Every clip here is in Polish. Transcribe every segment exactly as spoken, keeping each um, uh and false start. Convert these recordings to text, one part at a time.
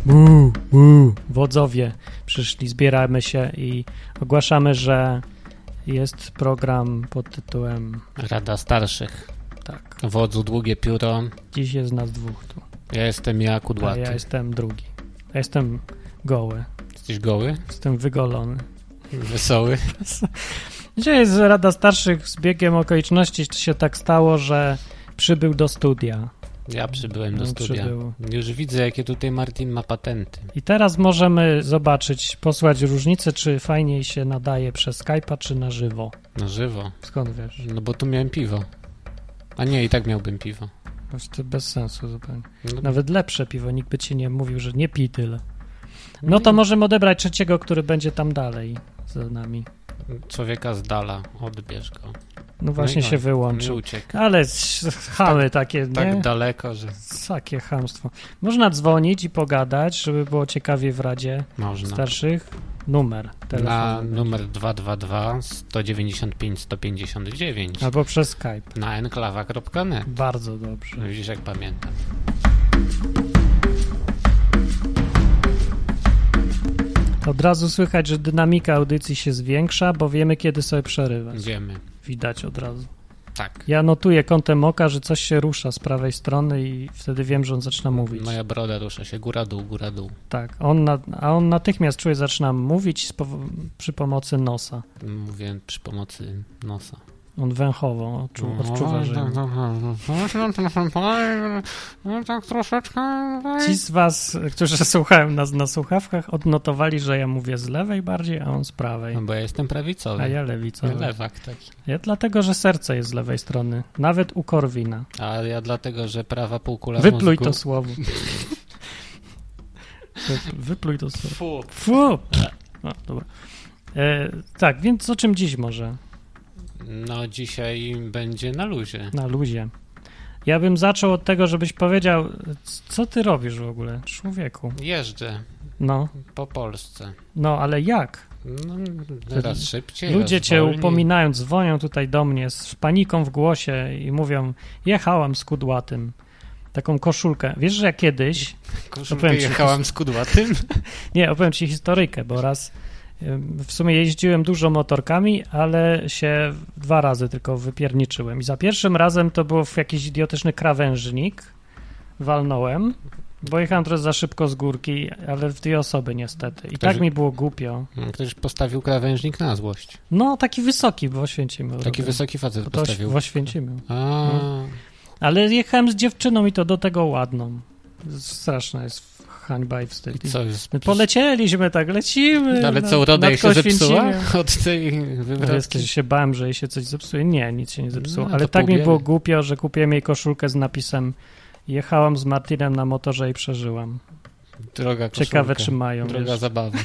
Buu, buu. Wodzowie przyszli, zbieramy się i ogłaszamy, że jest program pod tytułem Rada Starszych. Tak. Wodzu długie pióro. Dziś jest nas dwóch tu. Ja jestem ja, A kudłaty. ja jestem drugi. Ja jestem goły. Jesteś goły? Jestem wygolony. Wesoły? Dzisiaj jest Rada Starszych, z biegiem okoliczności się tak stało, że przybył do studia. Ja przybyłem do No, studia. przybył. Już widzę, jakie tutaj Martin ma patenty. I teraz możemy zobaczyć, posłać różnicę, czy fajniej się nadaje przez Skype'a, czy na żywo. Na żywo. Skąd wiesz? No bo tu miałem piwo. A nie, i tak miałbym piwo. To bez sensu zupełnie. No, Nawet lepsze piwo, nikt by ci nie mówił, że nie pij tyle. No to możemy odebrać trzeciego, który będzie tam dalej za nami. Człowieka z dala, odbierz go. No właśnie no i się no, wyłączył. nie uciekł. Ale chamy Tak- takie, Tak nie? daleko, że Takie chamstwo. Można dzwonić i pogadać, żeby było ciekawie w Radzie można. Starszych. Numer telefonu. Na numer dwa dwa dwa, sto dziewięćdziesiąt pięć, sto pięćdziesiąt dziewięć. Albo przez Skype. Na enklawa kropka net. Bardzo dobrze. No widzisz, jak pamiętam. Od razu słychać, że dynamika audycji się zwiększa, bo wiemy, kiedy sobie przerywać. Idziemy. Widać od razu. Tak. Ja notuję kątem oka, że coś się rusza z prawej strony i wtedy wiem, że on zaczyna mówić. Moja broda rusza się góra-dół, góra-dół. Tak, on na, a on natychmiast czuje, zaczyna mówić z powo- przy pomocy nosa. Mówię przy pomocy nosa. On węchowo odczu, odczuwa, że... No tak troszeczkę... Ci z was, którzy słuchają nas na słuchawkach, odnotowali, że ja mówię z lewej bardziej, a on z prawej. No bo ja jestem prawicowy. A ja lewicowy. Ja lewak taki. Ja dlatego, że serce jest z lewej strony. Nawet u Korwina. A ja dlatego, że prawa półkula Wypluj mózgu... to słowo. Wypluj to słowo. Fu. Fu! No, dobra. E, tak, więc o czym dziś może? No dzisiaj będzie na luzie. Na luzie. Ja bym zaczął od tego, żebyś powiedział, co ty robisz w ogóle, człowieku? Jeżdżę No, po Polsce. no, ale jak? No, raz szybciej, Ludzie raz cię wolniej. upominają, dzwonią tutaj do mnie z paniką w głosie i mówią, jechałam z kudłatym. Taką koszulkę. Wiesz, że ja kiedyś... Koszulkę opowiem ci jechałam z kudłatym? Nie, opowiem ci historyjkę, bo raz ym, w sumie jeździłem dużo motorkami, ale się dwa razy tylko wypierniczyłem. I za pierwszym razem to było w jakiś idiotyczny krawężnik. Walnąłem, bo jechałem trochę za szybko z górki, ale w dwie osoby niestety. I Ktoś- tak mi było głupio. Ktoś postawił krawężnik na złość. No, taki wysoki w Oświęcimiu. Taki robię. wysoki facet Bo to postawił. w Oświęcimiu. A, No. Ale jechałem z dziewczyną i to do tego ładną. Straszna jest hańba i wstyd. i co jest? My polecieliśmy, tak lecimy. Ale nad- co, uroda jej nad się zepsuła? Oświęcimiem. Od tej No, wywrotki? jesteś się bałem, że jej się coś zepsuje. Nie, nic się nie zepsuło. No, Ale to tak pół mi biedy. było głupio, że kupiłem jej koszulkę z napisem jechałam z Martinem na motorze i przeżyłam. Droga koszulka. Ciekawe, czy mają. Droga Wiesz, zabawa.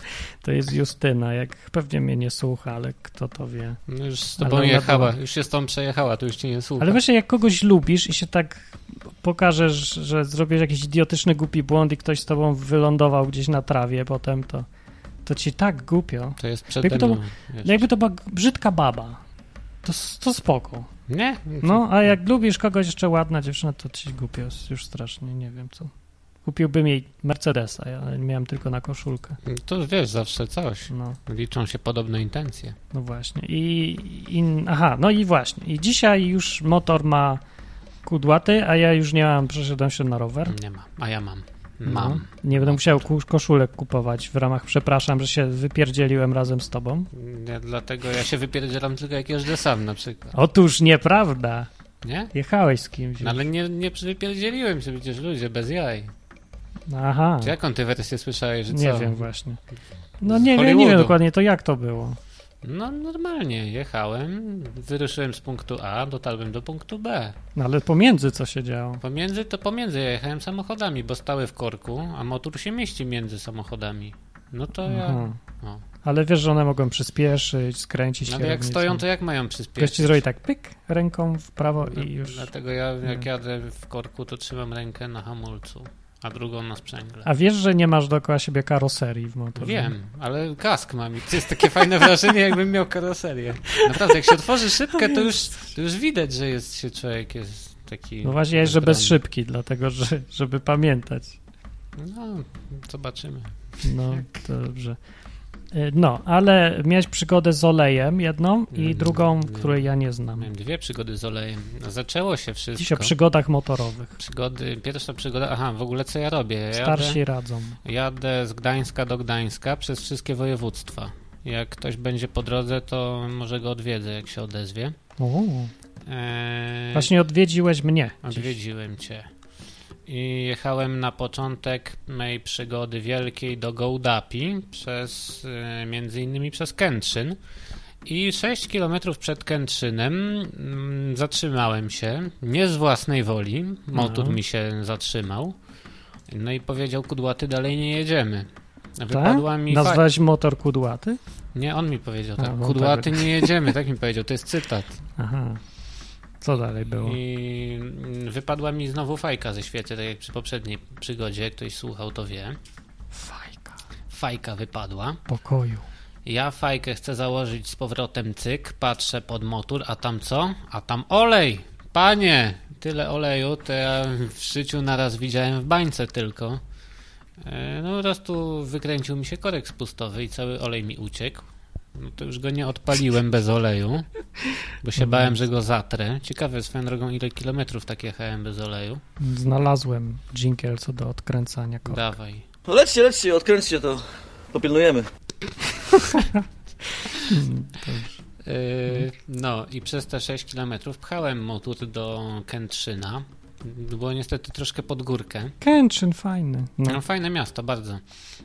to jest Justyna, jak pewnie mnie nie słucha, ale kto to wie. No już z Ale tobą ona jechała, była- już się z tą przejechała, to już cię nie słucha. Ale właśnie jak kogoś lubisz i się tak pokażesz, że zrobisz jakiś idiotyczny, głupi błąd i ktoś z tobą wylądował gdzieś na trawie potem, to, to ci tak głupio. To jest przede Jakby to- mną. wiesz. No jakby to była brzydka baba, to, to spoko. Nie? No, a jak lubisz kogoś jeszcze ładna dziewczyna, to ci głupio jest już strasznie, nie wiem co. Kupiłbym jej Mercedesa, ja miałem tylko na koszulkę. To wiesz, zawsze coś. No, Liczą się podobne intencje. no właśnie. I, i aha, no i właśnie. I dzisiaj już motor ma kudłaty, a ja już nie mam, przeszedłem się na rower. Nie ma, a ja mam. No, Mam. nie będę musiał ku- koszulek kupować w ramach, przepraszam, że się wypierdzieliłem razem z tobą. Ja, dlatego ja się wypierdzielam tylko jak jeżdżę sam na przykład. Otóż nieprawda. Nie? Jechałeś z kimś. No, ale nie, nie wypierdzieliłem się przecież ludzie, bez jaj. Aha. Czy jaką ty wersję słyszałeś, że co? Nie wiem właśnie. No Z nie, wiem, nie Hollywoodu. wiem dokładnie to jak to było. No normalnie, jechałem, wyruszyłem z punktu A, dotarłem do punktu B. No ale pomiędzy co się działo? Pomiędzy to pomiędzy ja jechałem samochodami, bo stały w korku, a motor się mieści między samochodami. No to ja... Aha. O. Ale wiesz, że one mogą przyspieszyć, skręcić No ale jak kierownicą. stoją, to jak mają Ktoś przyspieszyć? ci zrobi tak pyk ręką w prawo No, i już. Dlatego ja jak No. jadę w korku, to trzymam rękę na hamulcu, a drugą na sprzęgle. A wiesz, że nie masz dookoła siebie karoserii w motorze? Wiem, ale kask mam i to jest takie fajne wrażenie, jakbym miał karoserię. Naprawdę, jak się otworzy szybkę, to już, to już widać, że jest się człowiek jest taki... No właśnie, ja jeżdżę bez wybrany. szybki, dlatego że, żeby pamiętać. No, zobaczymy. No, to dobrze. No, ale miałeś przygodę z olejem jedną i Mm, drugą, nie. której ja nie znam. Miałem dwie przygody z olejem. Zaczęło się wszystko. Dziś o przygodach motorowych. Przygody, pierwsza przygoda, aha, w ogóle co ja robię? Ja Starsi jadę, radzą. jadę z Gdańska do Gdańska przez wszystkie województwa. Jak ktoś będzie po drodze, to może go odwiedzę, jak się odezwie. O, Eee, właśnie odwiedziłeś mnie. dziś. Odwiedziłem cię. I jechałem na początek mojej przygody wielkiej do Gołdapi przez, e, między innymi przez Kętrzyn. I sześć kilometrów przed Kętrzynem mm, zatrzymałem się, nie z własnej woli, motor No. mi się zatrzymał. No i powiedział Kudłaty, dalej nie jedziemy. Wypadła Tak? mi fa- Nazwałeś motor kudłaty? Nie, on mi powiedział A, tak, no Kudłaty tak. nie jedziemy, tak mi powiedział, to jest cytat. Aha. Co dalej było? I mm, wypadła mi znowu fajka ze świecy, tak jak przy poprzedniej przygodzie, jak ktoś słuchał, to wie. Fajka. Fajka wypadła. Pokoju. Ja fajkę chcę założyć z powrotem, cyk, patrzę pod motor, a tam co? A tam olej! Panie! Tyle oleju to ja w życiu naraz widziałem w bańce tylko. E, No po prostu wykręcił mi się korek spustowy i cały olej mi uciekł. No to już go nie odpaliłem bez oleju, bo się bałem, że go zatrę. Ciekawe swoją drogą, ile kilometrów tak jechałem bez oleju. Znalazłem dżingiel co do odkręcania korka. Dawaj. No lećcie, lećcie, odkręćcie to. Popilnujemy. Hmm, dobrze. Yy, no i przez te sześć kilometrów pchałem motor do Kętrzyna. Było niestety troszkę pod górkę. Kętrzyn fajny. No. No fajne miasto, bardzo.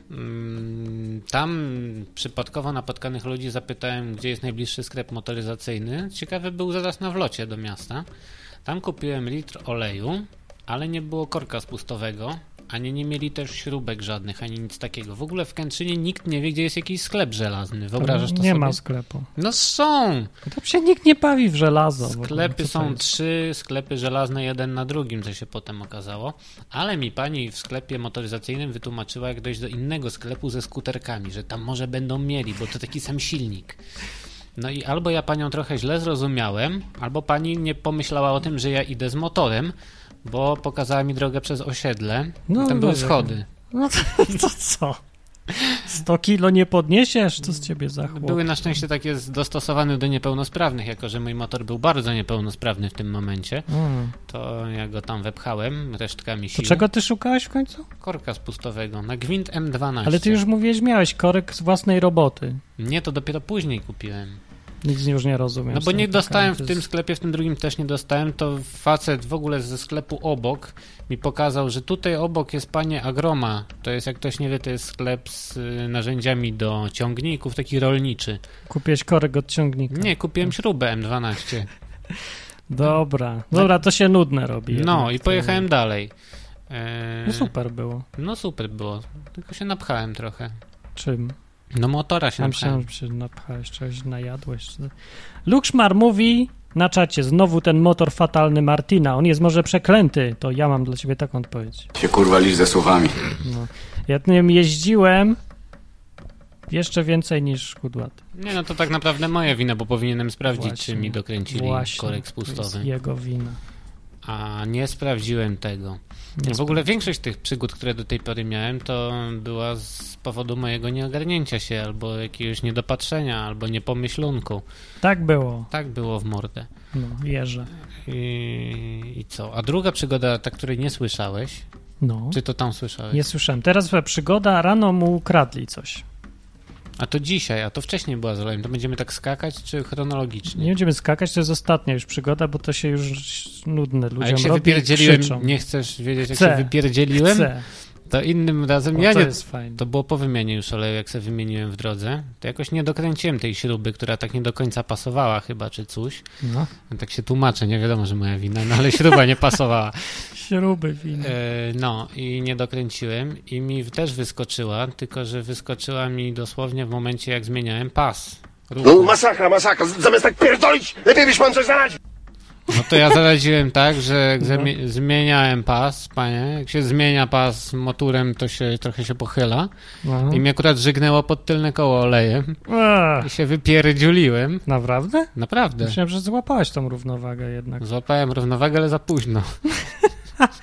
Mm, Tam przypadkowo napotkanych ludzi zapytałem, gdzie jest najbliższy sklep motoryzacyjny. Ciekawy był zaraz na wlocie do miasta. Tam kupiłem litr oleju, ale nie było korka spustowego, ani nie mieli też śrubek żadnych, ani nic takiego. W ogóle w Kętrzynie nikt nie wie, gdzie jest jakiś sklep żelazny. Wyobrażasz to Nie sobie? ma sklepu. No są! Tam się nikt nie bawi w żelazo. w ogóle. Sklepy Co to są jest? trzy, sklepy żelazne jeden na drugim, co się potem okazało. Ale mi pani w sklepie motoryzacyjnym wytłumaczyła, jak dojść do innego sklepu ze skuterkami, że tam może będą mieli, bo to taki sam silnik. No i albo ja panią trochę źle zrozumiałem, albo pani nie pomyślała o tym, że ja idę z motorem, bo pokazała mi drogę przez osiedle. No, No, tam były dobra. schody. No to, to co? sto kilo nie podniesiesz? Co z ciebie za chłop? Były na szczęście takie dostosowane do niepełnosprawnych, jako że mój motor był bardzo niepełnosprawny w tym momencie. Mm. To ja go tam wepchałem resztkami To sił. czego ty szukałeś w końcu? Korka spustowego na gwint M dwanaście. Ale ty już mówiłeś, miałeś korek z własnej roboty. Nie, to dopiero później kupiłem. Nic już nie rozumiem. No z bo tym nie dostałem korkiem. w To tym jest- sklepie, w tym drugim też nie dostałem, to facet w ogóle ze sklepu obok mi pokazał, że tutaj obok jest panie Agroma. To jest, jak ktoś nie wie, to jest sklep z y, narzędziami do ciągników, taki rolniczy. Kupiłeś korek od ciągnika. Nie, kupiłem śrubę M dwanaście. Dobra, dobra, to się nudne robi. No jednak. i pojechałem dalej. E, No super było. No super było, tylko się napchałem trochę. Czym? No motora się Ja napchałem. myślałem, że się napchałeś, czegoś najadłeś. Lukszmar mówi na czacie, znowu ten motor fatalny Martina, on jest może przeklęty. To ja mam dla ciebie taką odpowiedź. Się kurwa licz ze słowami. No. Ja tym jeździłem jeszcze więcej niż kudłaty. Nie, no to tak naprawdę moja wina, bo powinienem sprawdzić, Właśnie. czy mi dokręcili Właśnie, korek to spustowy. jest jego wina. A nie sprawdziłem tego. Nie W ogóle większość tych przygód, które do tej pory miałem, to była z powodu mojego nieogarnięcia się, albo jakiegoś niedopatrzenia, albo niepomyślunku. Tak było. Tak było w mordę. No, wierzę. I, i co? A druga przygoda, ta, której nie słyszałeś, No, czy to tam słyszałeś? nie słyszałem. Teraz przygoda, rano mu ukradli coś. A to dzisiaj, a to wcześniej była z olejem. To będziemy tak skakać, czy chronologicznie? Nie będziemy skakać, to jest ostatnia już przygoda, bo to się już nudne A ludziom jak się robi i wypierdzieliłem, krzyczą. nie chcesz wiedzieć, jak Chcę. się wypierdzieliłem? Chcę. To innym razem O, ja to nie... jest fajne. To było po wymianie już oleju, jak sobie wymieniłem w drodze. To jakoś nie dokręciłem tej śruby, która tak nie do końca pasowała chyba, czy coś. No. Tak się tłumaczę, nie wiadomo, że moja wina, no ale śruba nie pasowała. Śruby winy. E, no i nie dokręciłem i mi też wyskoczyła, tylko że wyskoczyła mi dosłownie w momencie, jak zmieniałem pas. ruchu. No masakra, masakra. Z- Zamiast tak pierdolić, lepiej byś pan coś zaradził. No to ja zaradziłem tak, że jak zamie- zmieniałem pas, panie, jak się zmienia pas motorem, to się trochę się pochyla No. i mnie akurat żygnęło pod tylne koło olejem Ech, i się wypierdziuliłem. naprawdę? Naprawdę. Myślałem, że złapałeś tą równowagę jednak. Złapałem równowagę, ale za późno.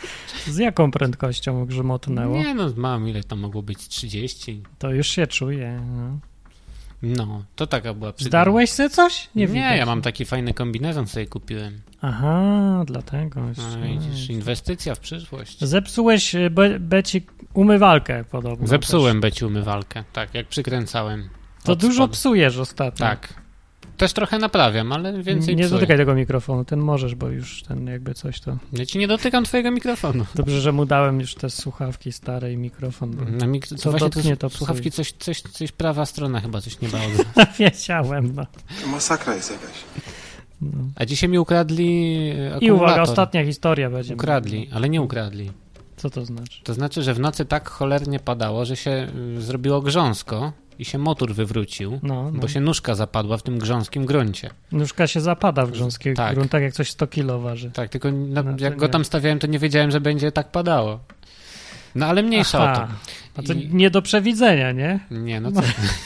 Z jaką prędkością grzmotnęło? Nie no, mam ile tam mogło być, trzydzieści. To już się czuje. No. No, to taka była przygoda. Zdarłeś sobie coś? Nie, widać. ja mam taki fajny kombinezon sobie kupiłem. Aha, dlatego. No widzisz, inwestycja w przyszłość. Zepsułeś be, Beci umywalkę podobno. Zepsułem też. Beci umywalkę, tak, jak przykręcałem. To od dużo spodu. psujesz ostatnio. Tak. Też trochę naprawiam, ale więcej Nie psuję. dotykaj tego mikrofonu, ten możesz, bo już ten jakby coś to... Ja ci nie dotykam twojego mikrofonu. Dobrze, że mu dałem już te słuchawki stare i mikrofon. Bo... Na mik- to Co właśnie dotknie, to to słuchawki, psuje. coś, coś, coś prawa strona chyba coś nie bało. Wiedziałem, no. Masakra jest jakaś. A dzisiaj mi ukradli e, I uwaga, akumulator. ostatnia historia będzie. Ukradli, ale nie ukradli. Co to znaczy? To znaczy, że w nocy tak cholernie padało, że się y, zrobiło grząsko i się motor wywrócił, No, no. bo się nóżka zapadła w tym grząskim gruncie. Nóżka się zapada w grząskich Tak. gruntach, jak coś sto kilo waży. Tak, tylko na, No to jak go nie. tam stawiałem, to nie wiedziałem, że będzie tak padało. No ale mniejsza o Aha. to. A to I- nie do przewidzenia, nie? Nie, no co?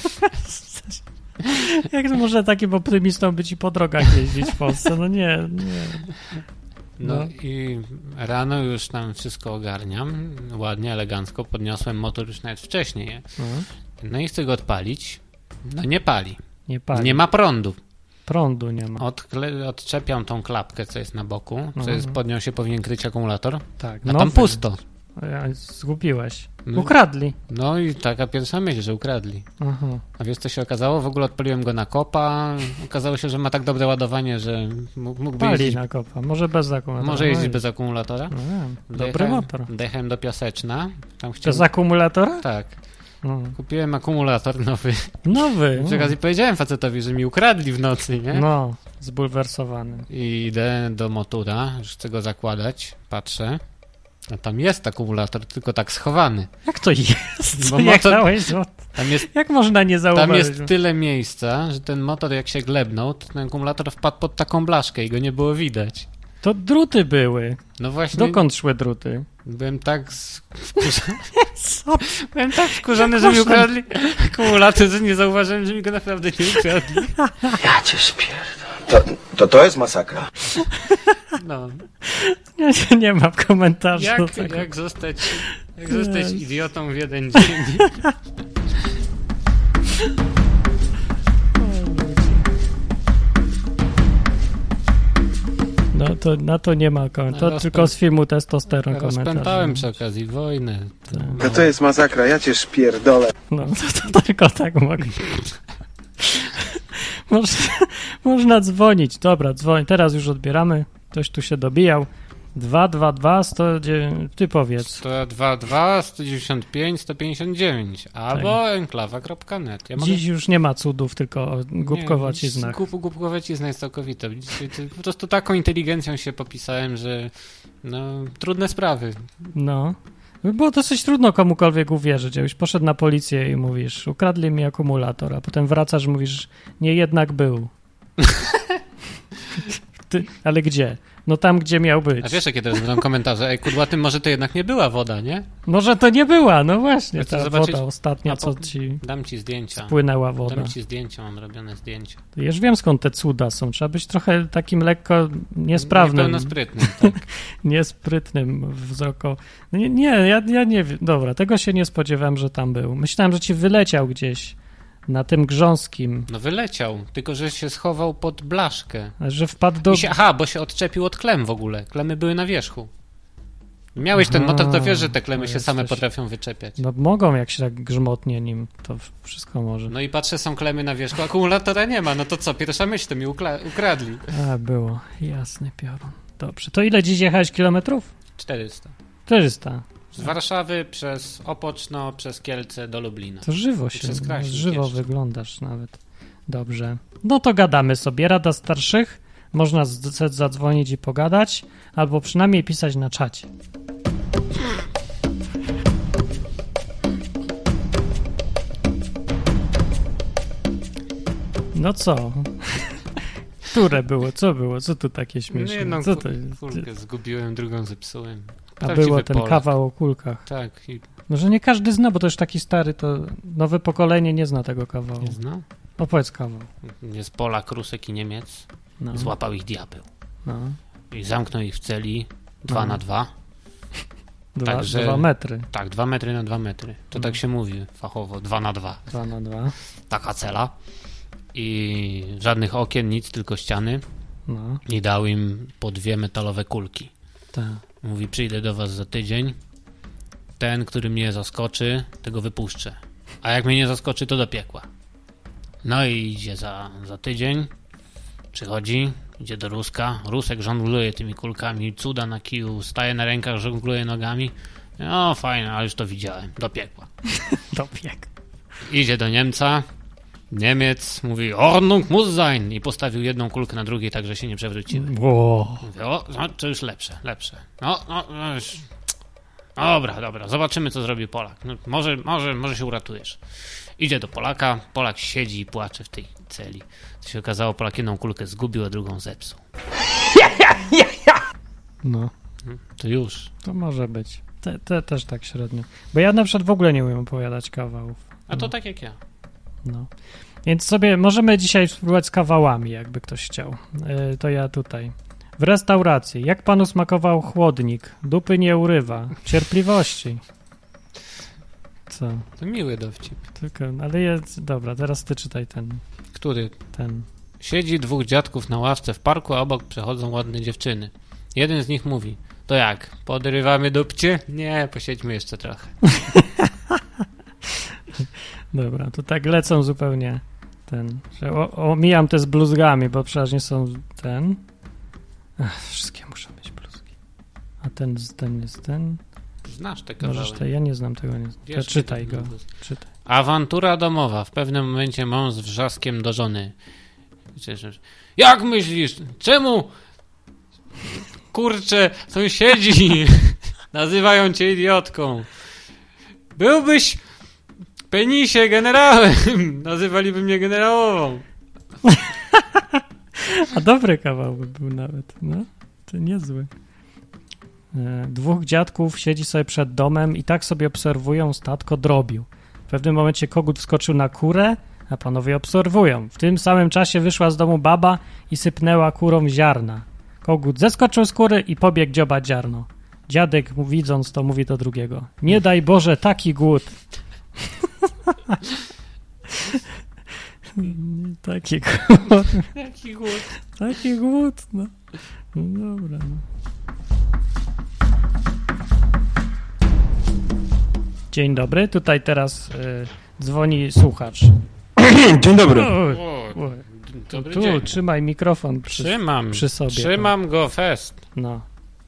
Jak to może takim optymistą być i po drogach jeździć w Polsce? No nie, nie. No, No. i rano już tam wszystko ogarniam, ładnie, elegancko, podniosłem motor już nawet wcześniej. No, No i chcę go odpalić. No nie pali. nie pali. Nie ma prądu. Prądu nie ma. Odkle- odczepiam tą klapkę, co jest na boku, co Mhm. jest, pod nią się powinien kryć akumulator, Tak, a tam nowy. pusto. Ja, zgubiłeś. No. Ukradli. No i taka pierwsza myśl, że ukradli. Aha. A wiesz, co się okazało? W ogóle odpaliłem go na kopa. Okazało się, że ma tak dobre ładowanie, że mógł- mógłby Pali jeździć, na kopa. Może bez akumulatora. może jeździć No i- bez akumulatora. No, wiem. Dobry Dojechałem- motor. Dojechałem do Piaseczna. Tam chciałem... Bez akumulatora? Tak. No. Kupiłem akumulator nowy. Nowy. Przy okazji powiedziałem facetowi, że mi ukradli w nocy, nie? No, zbulwersowany. I idę do motura, już chcę go zakładać, patrzę. A tam jest akumulator, tylko tak schowany. Jak to jest? Bo Co motor- jechałeś? No, Tam jest, jak można nie tam zauważyć? jest tyle miejsca, że ten motor jak się glebnął, to ten akumulator wpadł pod taką blaszkę i go nie było widać. To druty były. No właśnie, Dokąd szły druty? byłem tak sk- wkurzony, Co? byłem tak wkurzony, Jak że mi można- ukradli akumulator, że nie zauważyłem, że mi go naprawdę nie ukradli. Ja cię spierdolę. To, to to jest masakra. No. Nie, nie ma komentarza do Jak, tego. jak zostać, jak zostać Jezu. idiotą w jeden dzień? No to na to nie ma komentarza. To Rozpę- tylko z filmu Testosteron Rozpętałem komentarz. przy okazji wojnę. To, To to jest masakra, ja cię spierdolę. No to, to tylko tak mogę. Można, można dzwonić. Dobra, dzwoń. Teraz już odbieramy. Ktoś tu się dobijał. dwa dwa dwa, sto dziewięć. Ty powiedz. sto dwa dwa, sto dziewięćdziesiąt pięć, sto pięćdziesiąt dziewięć albo enklawa kropka net. Ja mogę... Dziś już nie ma cudów, tylko o głupkowaciznach. Gup, głupkowacizna jest całkowita. Dzisiaj to po prostu taką inteligencją się popisałem, że no, trudne sprawy. No. Było dosyć trudno komukolwiek uwierzyć. Jakbyś poszedł na policję i mówisz, ukradli mi akumulator, a potem wracasz i mówisz, nie, jednak był. Ty, ale gdzie? No tam, gdzie miał być. A wiesz, jakie teraz będą komentarze? Ej, kudłatym, może to jednak nie była woda, nie? Może to nie była, no właśnie, Chcę ta zobaczyć- woda ostatnia, a po- co ci Dam ci zdjęcia. spłynęła woda. Dam ci zdjęcia, mam robione zdjęcia. To już wiem, skąd te cuda są. Trzeba być trochę takim lekko niesprawnym, Niepełnosprytnym, tak. niesprytnym wzroko. Nie, nie ja, ja nie wiem. Dobra, tego się nie spodziewałem, że tam był. Myślałem, że ci wyleciał gdzieś na tym grząskim, No wyleciał, tylko że się schował pod blaszkę. że wpadł do... I się, aha, bo się odczepił od klem w ogóle. Klemy były na wierzchu. Miałeś ten Aha, motor, to wiesz, że te klemy to się jest same coś- potrafią wyczepiać. No mogą, jak się tak grzmotnie nim, to wszystko może. No i patrzę, są klemy na wierzchu, akumulatora nie ma. No to co, pierwsza myśl, to mi ukla- ukradli. A, było. Jasny piorun. Dobrze. To ile dziś jechałeś kilometrów? czterysta. czterysta. Z Warszawy przez Opoczno, przez Kielce do Lublina. To żywo się, przez Kraśnik żywo jeszcze. wyglądasz nawet. Dobrze. No to gadamy sobie. Rada starszych. Można z- z- zadzwonić i pogadać, albo przynajmniej pisać na czacie. No co? Które było? Co było? Co tu takie śmieszne? Nie no, Co ku- to jest? kulkę zgubiłem, drugą zepsułem. A Prawdziwy było ten Polak. kawał o kulkach. Tak, i Może nie każdy zna, bo to już taki stary, to nowe pokolenie nie zna tego kawału. nie znam. Opowiedz kawał. Jest Polak, Rusek i Niemiec. No, Złapał ich diabeł. no. I zamknął ich w celi dwa No. na dwa. Dwa, Także, dwa metry. Tak, dwa metry na dwa metry. To tak się mówi fachowo, dwa na dwa. Dwa na dwa. Taka cela. I żadnych okien, nic, tylko ściany. No, I dał im po dwie metalowe kulki. tak. Mówi, przyjdę do was za tydzień. Ten, który mnie zaskoczy, tego wypuszczę. A jak mnie nie zaskoczy, to do piekła. No i idzie za, za tydzień. Przychodzi, idzie do Ruska. Rusek żongluje tymi kulkami, cuda na kiju, staje na rękach, żongluje nogami. No fajnie, ale już to widziałem. Do piekła. Do piekła. Idzie do Niemca. Niemiec mówi, Ordnung muss sein. I postawił jedną kulkę na drugiej, tak że się nie przewróciły. Wow. Mówię, o, no, to już lepsze, lepsze. No, no, no już. Dobra, dobra, zobaczymy, co zrobi Polak. No, może, może, może się uratujesz. Idzie do Polaka, Polak siedzi i płacze w tej celi. Co się okazało, Polak jedną kulkę zgubił, a drugą zepsuł. No, To już. to może być. Te, te też tak średnio. Bo ja na przykład w ogóle nie umiem opowiadać kawałów. A to tak jak ja. No. Więc sobie możemy dzisiaj spróbować z kawałami, jakby ktoś chciał. Yy, to ja tutaj. W restauracji. Jak panu smakował chłodnik? Dupy nie urywa. Cierpliwości. Co? To miły dowcip. Tylko, ale jest... Dobra, teraz ty czytaj ten. Który? ten. Siedzi dwóch dziadków na ławce w parku, a obok przechodzą ładne dziewczyny. Jeden z nich mówi, to jak, podrywamy dupcie? Nie, posiedźmy jeszcze trochę. Dobra, to tak lecą zupełnie ten, że o, omijam te z bluzgami, bo przeważnie są ten. Ach, wszystkie muszą być bluzgi. A ten, ten jest ten. Znasz te Możesz kawały. te, ja nie znam tego, nie znam. Wiesz, To czytaj kiedy- go. Czytaj. Awantura domowa. W pewnym momencie mąż z wrzaskiem do żony. Jak myślisz? Czemu? Kurczę, sąsiedzi nazywają cię idiotką. Byłbyś penisie generałem. Nazywaliby mnie generałową. A dobry kawał by był nawet, no. To niezły. E, Dwóch dziadków siedzi sobie przed domem i tak sobie obserwują statko drobiu. W pewnym momencie kogut wskoczył na kurę, a panowie obserwują. W tym samym czasie wyszła z domu baba i sypnęła kurą ziarna. Kogut zeskoczył z kury i pobiegł dziobać ziarno. Dziadek, mu widząc to, mówi do drugiego. Nie daj Boże, taki głód. Taki głód. Jaki głód. Taki głód, no. No dobra, no. Dzień dobry, tutaj teraz y, dzwoni słuchacz. Dzień dobry. Oj, O, oj. dobry Tu, dzień. trzymaj mikrofon przy, Trzymam. przy sobie. Trzymam go fest. No.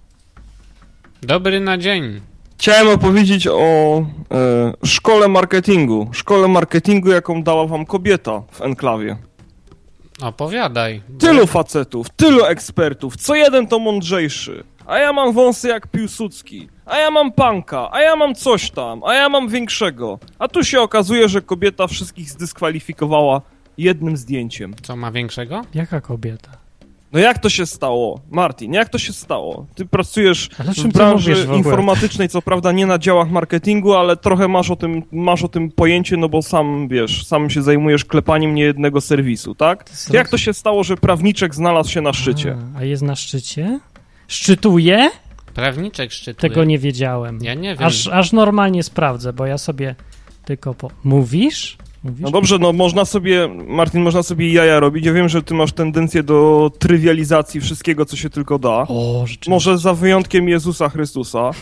Dobry na dzień. Chciałem opowiedzieć o e, szkole marketingu. Szkole marketingu, jaką dała wam kobieta w enklawie. Opowiadaj. Tylu facetów, tylu ekspertów, co jeden to mądrzejszy. A ja mam wąsy jak Piłsudski. A ja mam panka, a ja mam coś tam, a ja mam większego. A tu się okazuje, że kobieta wszystkich zdyskwalifikowała jednym zdjęciem. Co ma większego? Jaka kobieta? No jak to się stało, Martin, jak to się stało? Ty pracujesz Ale o czym w ty branży mówisz w ogóle? informatycznej, co prawda nie na działach marketingu, ale trochę masz o tym, masz o tym pojęcie, no bo sam, wiesz, sam się zajmujesz klepaniem niejednego serwisu, tak? To Jak to się stało, że prawniczek znalazł się na szczycie? A, a jest na szczycie? Szczytuje? Prawniczek szczytuje. Tego nie wiedziałem. Ja nie wiem. Aż, aż normalnie sprawdzę, bo ja sobie tylko po... Mówisz? Mówisz? No dobrze, no można sobie, Martin, można sobie jaja robić. Ja wiem, że ty masz tendencję do trywializacji wszystkiego, co się tylko da. O, rzeczywiście. Może za wyjątkiem Jezusa Chrystusa.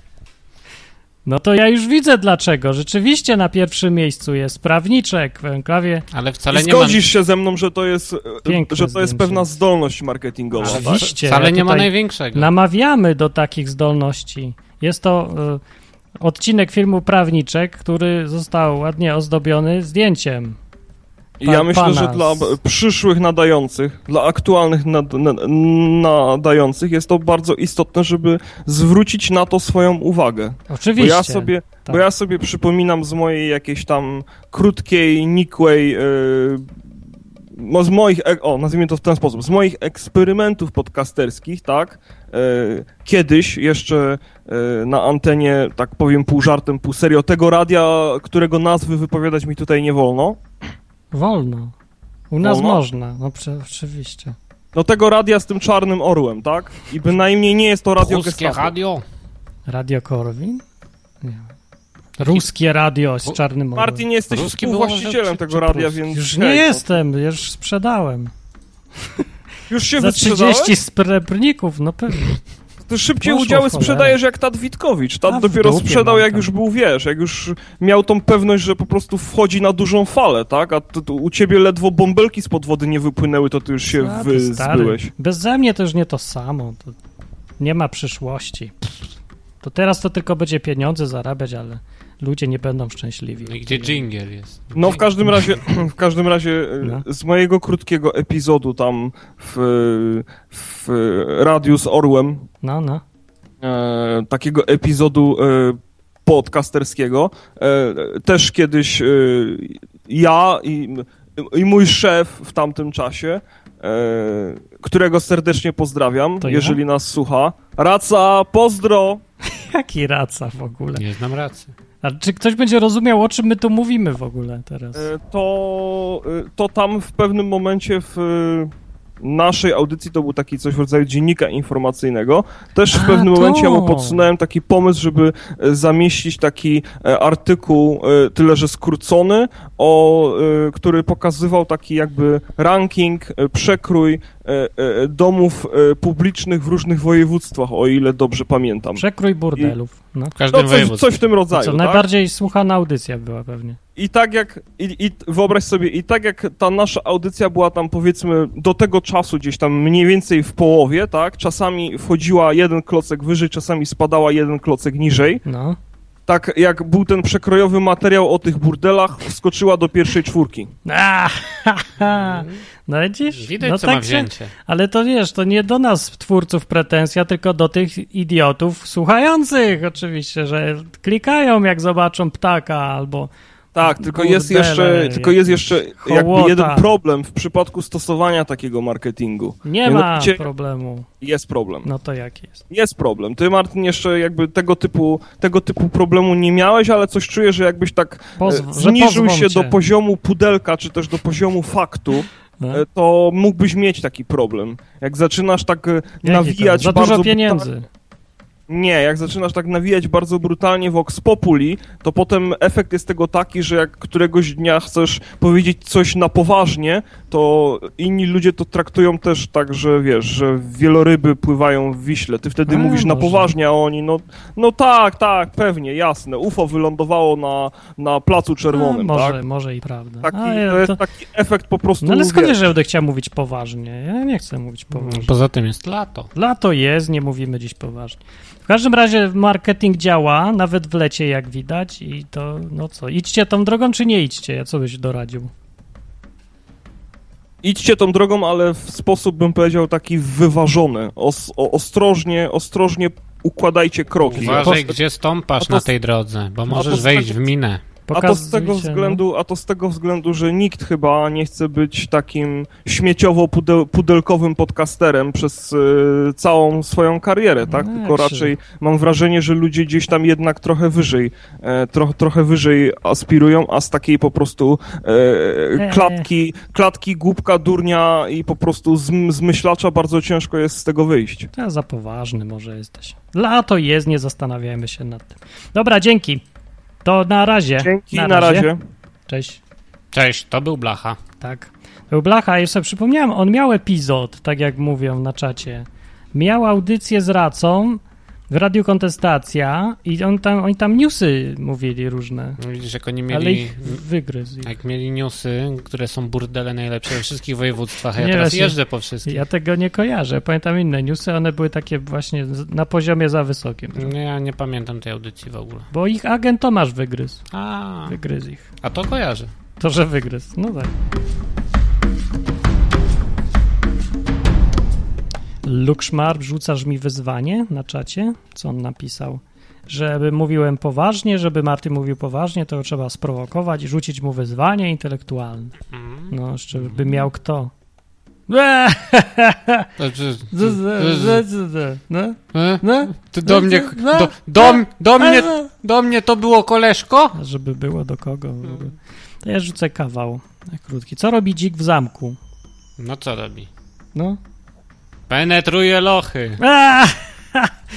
No to ja już widzę dlaczego. Rzeczywiście na pierwszym miejscu jest prawniczek w enklawie. Ale wcale I nie ma... zgodzisz się ze mną, że to jest, Piękne że to jest zdjęcie. pewna zdolność marketingowa, Ale tak? Oczywiście. Wcale ja nie ma tutaj największego. Namawiamy do takich zdolności. Jest to y, odcinek filmu Prawniczek, który został ładnie ozdobiony zdjęciem. I ja Pa- myślę, pana że dla z- przyszłych nadających, dla aktualnych nad, nad, nadających jest to bardzo istotne, żeby zwrócić na to swoją uwagę. Bo Oczywiście. ja sobie, tak. bo ja sobie przypominam z mojej jakiejś tam krótkiej, nikłej, yy, no z moich, e- o, nazwijmy to w ten sposób, z moich eksperymentów podcasterskich, tak, yy, kiedyś jeszcze yy, na antenie, tak powiem pół żartem, pół serio, tego radia, którego nazwy wypowiadać mi tutaj nie wolno, Wolno. U nas Wolno? można. No prze, oczywiście. no tego radia z tym czarnym orłem, tak, i bynajmniej nie jest to radio Polskie Gestapo. radio. Radio Korwin? Nie. Ruskie radio z czarnym morem. Martin, jesteś Ruski współwłaścicielem było, tego czy- czy radia, plus? więc... Już hej, nie no. jestem, już sprzedałem. Już się Za wysprzedałeś? trzydzieści srebrników, no pewnie. Ty szybciej Poszło udziały w cholerę. sprzedajesz jak Tad Witkowicz. A Tad w dopiero dupie sprzedał, mam jak tam. już był, wiesz, jak już miał tą pewność, że po prostu wchodzi na dużą falę, tak? A tu, tu, u ciebie ledwo bąbelki spod wody nie wypłynęły, to ty już się A, ty stary. wyzbyłeś. Beze mnie to już nie to samo. To nie ma przyszłości. To teraz to tylko będzie pieniądze zarabiać, ale ludzie nie będą szczęśliwi. No i gdzie dżingiel jest? No w każdym razie, w każdym razie e, No. z mojego krótkiego epizodu tam w, w radiu z Orłem, No, no. e, takiego epizodu e, podcasterskiego, e, też kiedyś e, ja i, i mój szef w tamtym czasie, e, którego serdecznie pozdrawiam, To ja? jeżeli nas słucha. Raca, pozdro! Jaki raca w ogóle? Nie znam racji. A czy ktoś będzie rozumiał, o czym my tu mówimy w ogóle teraz? E, To, e, to tam w pewnym momencie w e, naszej audycji to był taki coś w rodzaju dziennika informacyjnego. Też w A, pewnym to. momencie ja mu podsunąłem taki pomysł, żeby e, zamieścić taki e, artykuł, e, tyle że skrócony, o, e, który pokazywał taki jakby ranking, e, przekrój e, e, domów e, publicznych w różnych województwach, o ile dobrze pamiętam. Przekrój burdelów. No. W każdym No, coś, województwie. coś w tym rodzaju, Co, tak? najbardziej słuchana audycja była pewnie. I tak jak, i, i wyobraź sobie, i tak jak ta nasza audycja była tam powiedzmy do tego czasu gdzieś tam mniej więcej w połowie, tak, czasami wchodziła jeden klocek wyżej, czasami spadała jeden klocek niżej, No. tak jak był ten przekrojowy materiał o tych burdelach, wskoczyła do pierwszej czwórki. A, ha, ha. No widzisz? Widać, no co ma się- wzięcie. Ale to wiesz, to nie do nas, twórców, pretensja, tylko do tych idiotów słuchających oczywiście, że klikają jak zobaczą ptaka albo... Tak, tylko Burdele, jest jeszcze, tylko jest jeszcze jakby hołota. jeden problem w przypadku stosowania takiego marketingu. Nie ma Mianowicie problemu. jest problem. No to jaki jest? Jest problem. Ty, Martin, jeszcze jakby tego typu, tego typu problemu nie miałeś, ale coś czuję, że jakbyś tak Pozw- e, że zniżył pozwą się cię. do poziomu pudelka, czy też do poziomu faktu, No. e, to mógłbyś mieć taki problem. Jak zaczynasz tak e, Jaki to? nawijać Za bardzo dużo brutal- pieniędzy. Nie, jak zaczynasz tak nawijać bardzo brutalnie vox populi, to potem efekt jest tego taki, że jak któregoś dnia chcesz powiedzieć coś na poważnie, to inni ludzie to traktują też tak, że wiesz, że wieloryby pływają w Wiśle. Ty wtedy A, mówisz na może. poważnie, a oni no, no tak, tak, pewnie, jasne. U F O wylądowało na, na Placu Czerwonym, A, może, tak? może i prawda. Taki, A, ja to jest to... taki efekt po prostu, No ale skąd wiesz, wiesz, że będę chciał mówić poważnie? Ja nie chcę mówić poważnie. Poza tym jest lato. Lato jest, nie mówimy dziś poważnie. W każdym razie marketing działa, nawet w lecie jak widać i to, no co, idźcie tą drogą czy nie idźcie? Ja co byś doradził? idźcie tą drogą, ale w sposób, bym powiedział, taki wyważony. Os, o, ostrożnie, ostrożnie układajcie kroki. Uważaj, A to- gdzie stąpasz a to- na tej drodze, bo to możesz z wejść tego- w minę. A to z tego Pokazujcie, względu, a to z tego względu, że nikt chyba nie chce być takim śmieciowo-pudelkowym podcasterem przez y, całą swoją karierę, tak? No, Tylko jak się- raczej mam wrażenie, że ludzie gdzieś tam jednak trochę wyżej, e, tro, trochę wyżej aspirują, a z takiej po prostu e, klatki, klatki, głupka, durnia i po prostu zm, zmyślacza bardzo ciężko jest z tego wyjść. no. To za poważny może jesteś. Lato jest, nie zastanawiajmy się nad tym. Dobra, dzięki. To na razie. Dzięki, na, na razie. Cześć. Cześć, to był Blacha. Tak. Był Blacha, już sobie przypomniałem, on miał epizod, tak jak mówią na czacie. Miał audycję z Racą w Radiu Kontestacja i on tam, oni tam newsy mówili różne, No widzisz, jak oni ale mieli... ich wygryzł. Ich. Jak mieli newsy, które są burdele najlepsze we wszystkich województwach, a ja Nie, teraz właśnie- jeżdżę po wszystkich. Ja tego nie kojarzę. Pamiętam inne newsy, one były takie właśnie z- na poziomie za wysokim. Nie, ja nie pamiętam tej audycji w ogóle. Bo ich agent Tomasz wygryzł. A, Wygryzł ich. a to kojarzę. To, że wygryzł. No tak. Lukszmar, rzucasz mi wyzwanie na czacie? Co on napisał? Żeby mówiłem poważnie, żeby Marty mówił poważnie, to trzeba sprowokować i rzucić mu wyzwanie intelektualne. Mm. No, jeszcze by miał kto. To, czy- No, E? no. Ty do mnie, No. do, do, do mnie, do mnie to było koleżko? A żeby było do kogo w ogóle. To ja rzucę kawał krótki. Co robi dzik w zamku? No co robi? No. Penetruje lochy. A!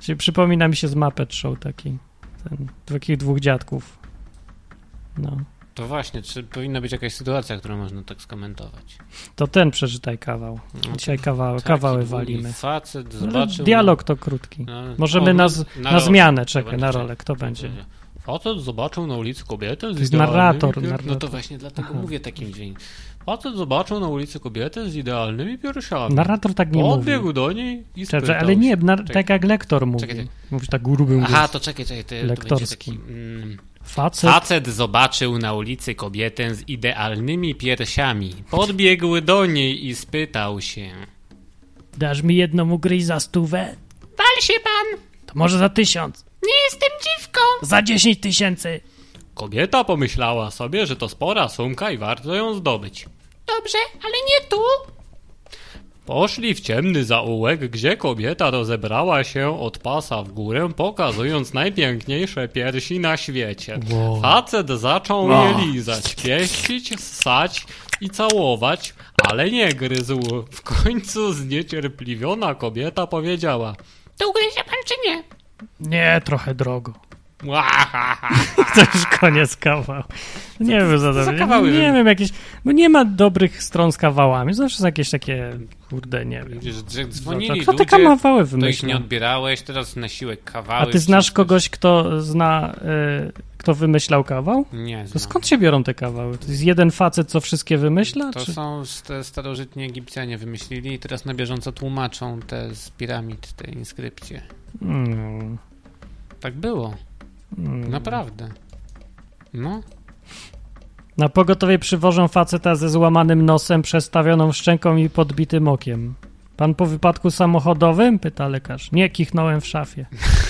Czyli przypomina mi się z Muppet Show taki, ten, takich dwóch dziadków. No. To właśnie, czy powinna być jakaś sytuacja, którą można tak skomentować? To ten przeczytaj kawał. Dzisiaj kawały, kawały walimy. Facet Ale zobaczył... dialog to krótki. No, Możemy o, na, na, na zmianę, Dobra, czekaj, na czekaj. rolę. Kto będzie? Facet zobaczył na ulicy kobietę z To jest idealnymi... narrator, pier- narrator. No to właśnie dlatego mówię takim dźwiękiem. Facet zobaczył na ulicy kobietę z idealnymi piersiami. Narrator tak nie mówi. Podbiegł do niej i spytał Czekaj, ale nie, się. nar- Czekaj. tak jak lektor mówi. Czekaj, czekaj. Mówisz tak grubym Aha, głosem. to czekaj, czekaj. To, to Lektorski. będzie taki... Mm, Facet. Facet zobaczył na ulicy kobietę z idealnymi piersiami. Podbiegł do niej i spytał się... Dasz mi jedną ugryź za stówę? Wal się pan! To może za tysiąc. Nie jestem dziwką! Za dziesięć tysięcy. Kobieta pomyślała sobie, że to spora sumka i warto ją zdobyć. Dobrze, ale nie tu! Poszli w ciemny zaułek, gdzie kobieta rozebrała się od pasa w górę, pokazując najpiękniejsze piersi na świecie. Wow. Facet zaczął Wow. je lizać, pieścić, ssać i całować, ale nie gryzł. W końcu zniecierpliwiona kobieta powiedziała: to ugryzie pan czy nie? Nie, trochę drogo. To już koniec kawału. Nie wiem, za za dobrze. kawały? Nie wiem, jakieś... Bo nie ma dobrych stron z kawałami. Zawsze są jakieś takie... Kurde, nie wiem. Widzisz, że dzwonili Kto te ludzie, kawały to ich nie wymyślił? odbierałeś, teraz na siłę kawały. A ty znasz wszystko. kogoś, kto zna... Y, kto wymyślał kawał? Nie To znam. skąd się biorą te kawały? To jest jeden facet, co wszystkie wymyśla? To Czy... są te starożytni Egipcjanie wymyślili i teraz na bieżąco tłumaczą te z piramid, te inskrypcje. Mm, Tak było. mm. Naprawdę. No. Na pogotowie przywożą faceta ze złamanym nosem, przestawioną szczęką i podbitym okiem. Pan po wypadku samochodowym? Pyta lekarz. Nie, kichnąłem w szafie.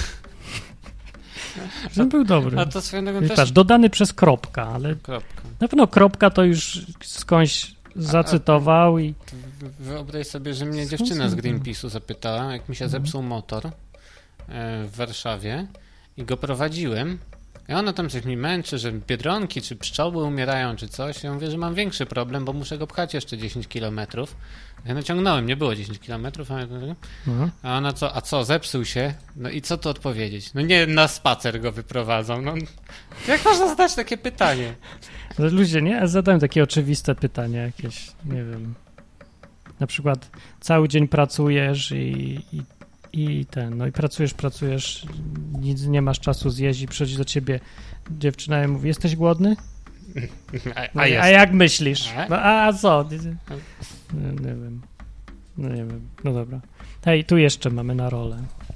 Ten był dobry. A to swoją drogą Patrz, też... dodany przez kropka, ale Kropka. na pewno kropka to już skądś zacytował i... Wy- Wyobraź sobie, że mnie dziewczyna z Greenpeace'u zapytała, jak mi się zepsuł motor e, w Warszawie i go prowadziłem. I ona tam coś mi męczy, że biedronki czy pszczoły umierają czy coś. Ja mówię, że mam większy problem, bo muszę go pchać jeszcze dziesięć kilometrów. Ja naciągnąłem, nie było dziesięć kilometrów, a No. a ona co, a co, zepsuł się? No i co tu odpowiedzieć? No nie, na spacer go wyprowadzą. No, jak można zadać takie pytanie? Ale ludzie, nie? Zadają takie oczywiste pytania jakieś, nie wiem. Na przykład cały dzień pracujesz i, i, i ten, no i pracujesz, pracujesz, nic nie masz czasu zjeść i przychodzi do ciebie dziewczyna i mówi, jesteś głodny? A, No, a, i- jest. a jak myślisz? A? No, a, a co? Nie, nie wiem. No nie wiem, no dobra. Hej, tu jeszcze mamy na rolę.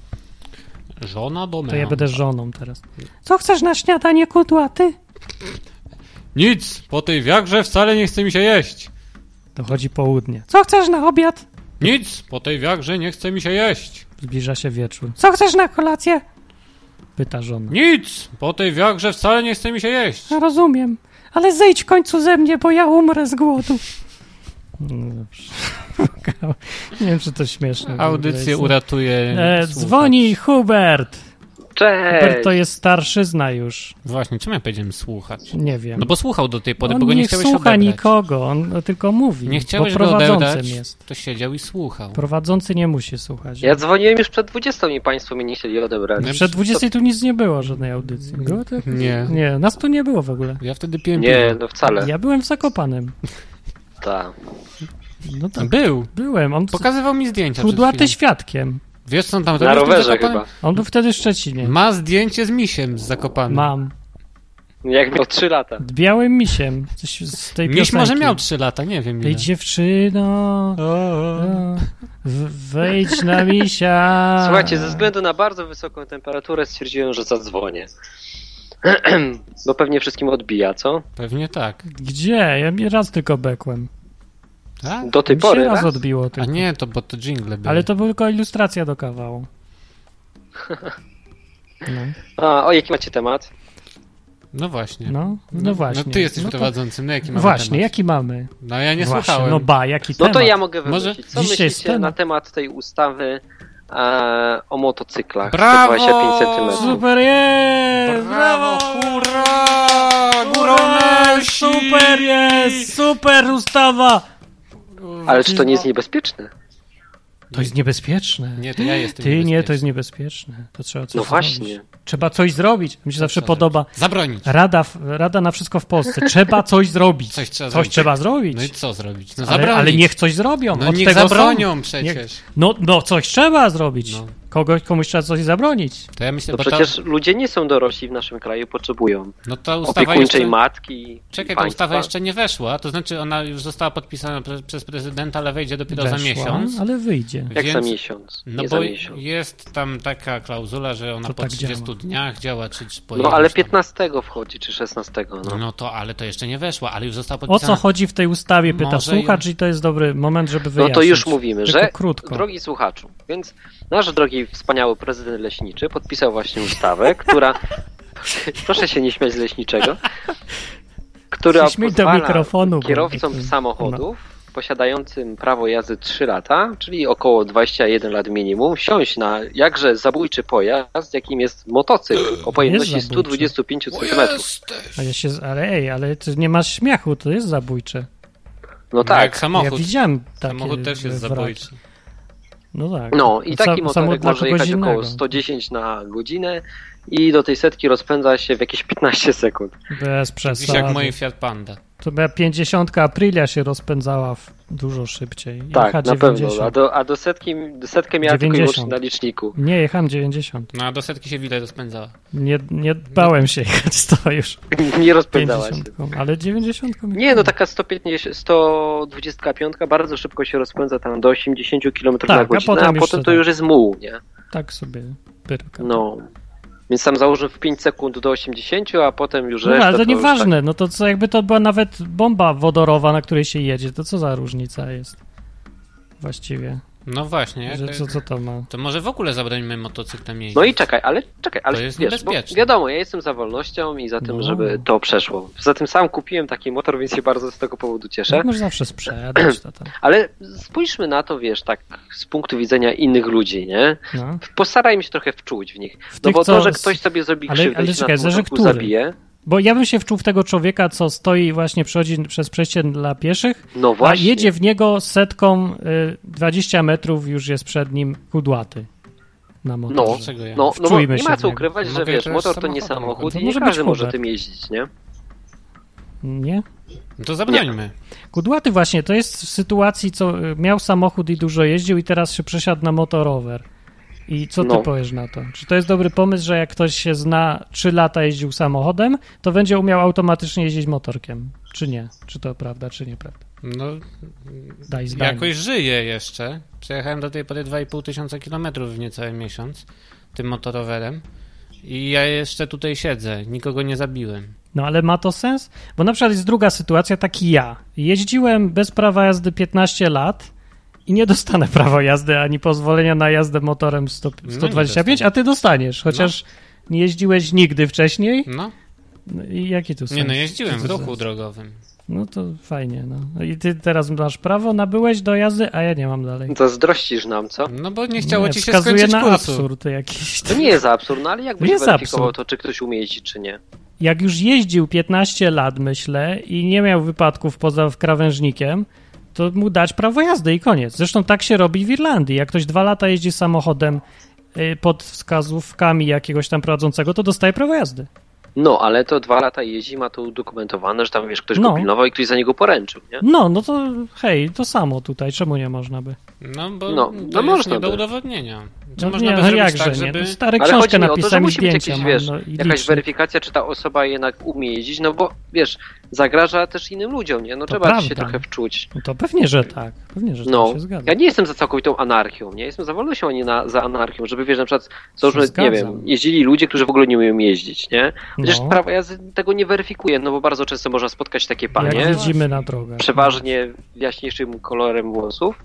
Żona do To ja będę żoną teraz. Co chcesz na śniadanie, kudłaty? Nic, po tej wiagrze wcale nie chce mi się jeść. Dochodzi południe. Co chcesz na obiad? Nic, po tej wiagrze nie chce mi się jeść. Zbliża się wieczór. Co chcesz na kolację? Pyta żona. Nic, po tej wiagrze wcale nie chce mi się jeść. No, rozumiem, ale zejdź w końcu ze mnie, bo ja umrę z głodu. No dobrze. Nie wiem, czy to śmieszne. Audycję uratuje E, słuchacz. dzwoni Hubert. Hubert Cześć! to jest starszyzna już. Właśnie, czemu ja powiedziałem słuchać? Nie wiem. No bo słuchał do tej pory, on bo go nie nie chciałeś słucha odebrać. nikogo, on tylko mówi. Nie chciałeś bo go prowadzącym odebrać, jest. to siedział i słuchał. Prowadzący nie musi słuchać. Ja dzwoniłem już przed dwudziestą i państwo mnie nie chcieli odebrać. Nie, Przed dwudziestej tu nic nie było, żadnej audycji. Było to? Nie. Nie, nas tu nie było w ogóle. Ja wtedy piłem Nie, piwo. no wcale. Ja byłem w Zakopanem. Tak. No tak, Był. byłem. On Pokazywał mi zdjęcia przed kudłaty chwilą. świadkiem. Wiesz co on tam Na robił w tym rowerze Zakopanem? chyba. On był wtedy w Szczecinie. Ma zdjęcie z misiem z Zakopanem. Mam. Jak miał trzy lata. Białym misiem. Coś z tej Miś piosenki. może miał trzy lata, nie wiem ile. Ej, dziewczyno, no, w- wejdź na misia. Słuchajcie, ze względu na bardzo wysoką temperaturę stwierdziłem, że zadzwonię. Bo pewnie wszystkim odbija, co? Pewnie tak. Gdzie? Ja mi raz tylko bekłem. Tak? Do tej Mi się pory, raz raz? odbiło A tylko. nie, to bo to jingle były. Ale to była tylko ilustracja do kawału. No, A, o jaki macie temat? No właśnie. no, no właśnie. No ty jesteś no to- prowadzącym, no jaki mamy Właśnie, temat? jaki mamy? No ja nie Właśnie, słuchałem. no ba, jaki No temat? to ja mogę Może wymyślić. Co dzisiaj myślicie scena. na temat tej ustawy e, o motocyklach? Brawo! sto dwadzieścia pięć centymetrów. Super jest! Brawo, hurra! Hurra! Super jest! Super ustawa! Ale czy to nie jest niebezpieczne? To jest niebezpieczne. Nie, to ja jestem Ty nie, niebezpieczny. to jest niebezpieczne. To trzeba coś No zrobić. właśnie. Trzeba coś zrobić. Mi się zawsze trzeba podoba. Zabronić. Rada, Rada na wszystko w Polsce. Trzeba coś zrobić. Coś trzeba coś zrobić. trzeba zrobić. No i co zrobić? No ale, zabronić. ale niech coś zrobią. No Od niech tego zabronią bron- przecież. Niech, no, no coś trzeba zrobić. No. Kogoś, komuś trzeba coś zabronić. To ja myślę, No bo przecież to, ludzie nie są dorośli w naszym kraju, potrzebują no ta ustawa opiekuńczej jeszcze... matki. Czekaj, ta państwa. ustawa jeszcze nie weszła, to znaczy ona już została podpisana pre, przez prezydenta, ale wejdzie dopiero Weszła, za miesiąc. ale wyjdzie. Jak Więc- za miesiąc? No nie bo za miesiąc. jest tam taka klauzula, że ona To po tak trzydziestu działa. dniach działa, czy, czy po No ale iluś tam. piętnastego wchodzi, czy szesnastego. No. No to, ale to jeszcze nie weszła, ale już została O podpisana. co chodzi w tej ustawie, pyta Może słuchacz i to jest dobry moment, żeby No wyjaśnić. to już mówimy, Tylko że krótko. drogi słuchaczu, więc nasz drogi wspaniały prezydent Leśniczy podpisał właśnie ustawę, która proszę się nie śmiać z Leśniczego, która Się śmiej do pozwala mikrofonu, bo- kierowcom no. samochodów posiadającym prawo jazdy trzy lata, czyli około dwadzieścia jeden lat minimum, wsiąść na jakże zabójczy pojazd, jakim jest motocykl o pojemności Jest sto dwadzieścia pięć centymetrów. A ja się, ale ej, ale ty nie masz śmiechu, to jest zabójcze. No Jak tak. Ja samochód. widziałem takie Samochód też jest wraki. zabójczy. No tak. No i Sa- taki samo motorek dla może kogoś jechać około innego. sto dziesięć na godzinę i do tej setki rozpędza się w jakieś piętnaście sekund. Bez Dziś przesady. jak mój Fiat Panda. To była pięćdziesiątka Aprilia się rozpędzała w dużo szybciej. Tak, Jecha na pewno. dziewięćdziesiąt. A do, a do setki, do setkę miała tylko i wyłącznie dziewięćdziesiąt. na liczniku. Nie, jechałem dziewięćdziesiąt. No a do setki się widać rozpędzała. Nie, nie dbałem się jechać to już Nie rozpędzała się. pięćdziesiątką, ale dziewięćdziesiątką. Nie, no taka sto pięćdziesiąt, sto dwadzieścia pięć bardzo szybko się rozpędza tam do osiemdziesiąt kilometrów Tak, na a godzinę, a potem potem, jeszcze to tak. już jest muł, nie? Tak sobie pyrka. No. Więc tam założę w pięć sekund do osiemdziesięciu, a potem już No resztę ale to już nieważne, no to co jakby to była nawet bomba wodorowa, na której się jedzie, to co za różnica jest właściwie? No właśnie. Że jak- co, co to ma? To może w ogóle zabronimy motocyklem jeździć. No i czekaj, ale czekaj, ale To jest wiesz, bo niebezpieczne. wiadomo, ja jestem za wolnością i za tym, No. żeby to przeszło. Poza tym sam kupiłem taki motor, więc się bardzo z tego powodu cieszę. No, możesz zawsze sprzedać to tam. Ale spójrzmy na to, wiesz, tak z punktu widzenia innych ludzi, nie? No. Postarajmy się trochę wczuć w nich. W No tych, bo co to, że z- ktoś sobie zrobi ale- krzywdę ale i się czekaj, na zależy początku który. zabije. Bo ja bym się wczuł w tego człowieka, co stoi właśnie, przechodzi przez przejście dla pieszych, No a właśnie. jedzie w niego setką y, dwadzieścia metrów, już jest przed nim kudłaty na No, motorze. Dlaczego ja? no, no bo Wczujmy nie się ma w co niego. ukrywać, że Mogę wiesz, też motor to nie samochodem samochód To i nie może być każdy może Hubert. tym jeździć, nie? Nie? No to zabrońmy. Kudłaty właśnie, to jest w sytuacji, co y, miał samochód i dużo jeździł i teraz się przesiadł na motorower. I co ty No. powiesz na to? Czy to jest dobry pomysł, że jak ktoś się zna, trzy lata jeździł samochodem, to będzie umiał automatycznie jeździć motorkiem? Czy nie? Czy to prawda, czy nieprawda? No, Daj zdanie. jakoś żyję jeszcze. Przejechałem do tej pory dwa i pół tysiąca kilometrów w niecały miesiąc tym motorowerem. I ja jeszcze tutaj siedzę, nikogo nie zabiłem. No ale ma to sens? Bo na przykład jest druga sytuacja, taki ja. Jeździłem bez prawa jazdy piętnaście lat i nie dostanę prawa jazdy ani pozwolenia na jazdę motorem sto, nie sto dwadzieścia pięć, a ty dostaniesz, chociaż nie jeździłeś nigdy wcześniej. No, No i jaki tu sens? nie no, jeździłem Co w to ruchu sens? drogowym. No to fajnie, no. No i ty teraz masz prawo, nabyłeś do jazdy, a ja nie mam dalej. Zazdrościsz nam, co? No bo nie chciało ci się wskazuje skończyć na kursu. absurd jakiś. To nie jest absurd, no ale jakbyś Jest weryfikował absurd. to, czy ktoś umie jeździć, czy nie. Jak już jeździł piętnaście lat, myślę, i nie miał wypadków poza krawężnikiem, to mu dać prawo jazdy i koniec. Zresztą tak się robi w Irlandii. Jak ktoś dwa lata jeździ samochodem y, pod wskazówkami jakiegoś tam prowadzącego, to dostaje prawo jazdy. No, ale to dwa lata jeździ, ma to udokumentowane, że tam, wiesz, ktoś No. go pilnował i ktoś za niego poręczył, nie? No, no to hej, to samo tutaj. Czemu nie można by? No bo No, to no jest można nie do by. udowodnienia. Czy No można nie, by no zrobić jakże tak, nie? żeby... No, stare Ale książkę chodzi mi o to, że napisałem i musi być zdjęcia jakiś, mam, wiesz, no, i jakaś licznik. weryfikacja, czy ta osoba jednak umie jeździć, no bo, wiesz, zagraża też innym ludziom, nie? No To trzeba prawda. się trochę wczuć. No to pewnie, że tak. Pewnie, że No, tak się zgadza. ja nie jestem za całkowitą anarchią, nie? Jestem za wolnością, a nie na, za anarchią, żeby, wiesz, na przykład, załóżmy, nie Zgadzam. wiem, jeździli ludzie, którzy w ogóle nie umieją jeździć, nie? Chociaż No. prawo jazdy tego nie weryfikuje, no bo bardzo często można spotkać takie panie, Jak widzimy na drogach. przeważnie jaśniejszym kolorem włosów,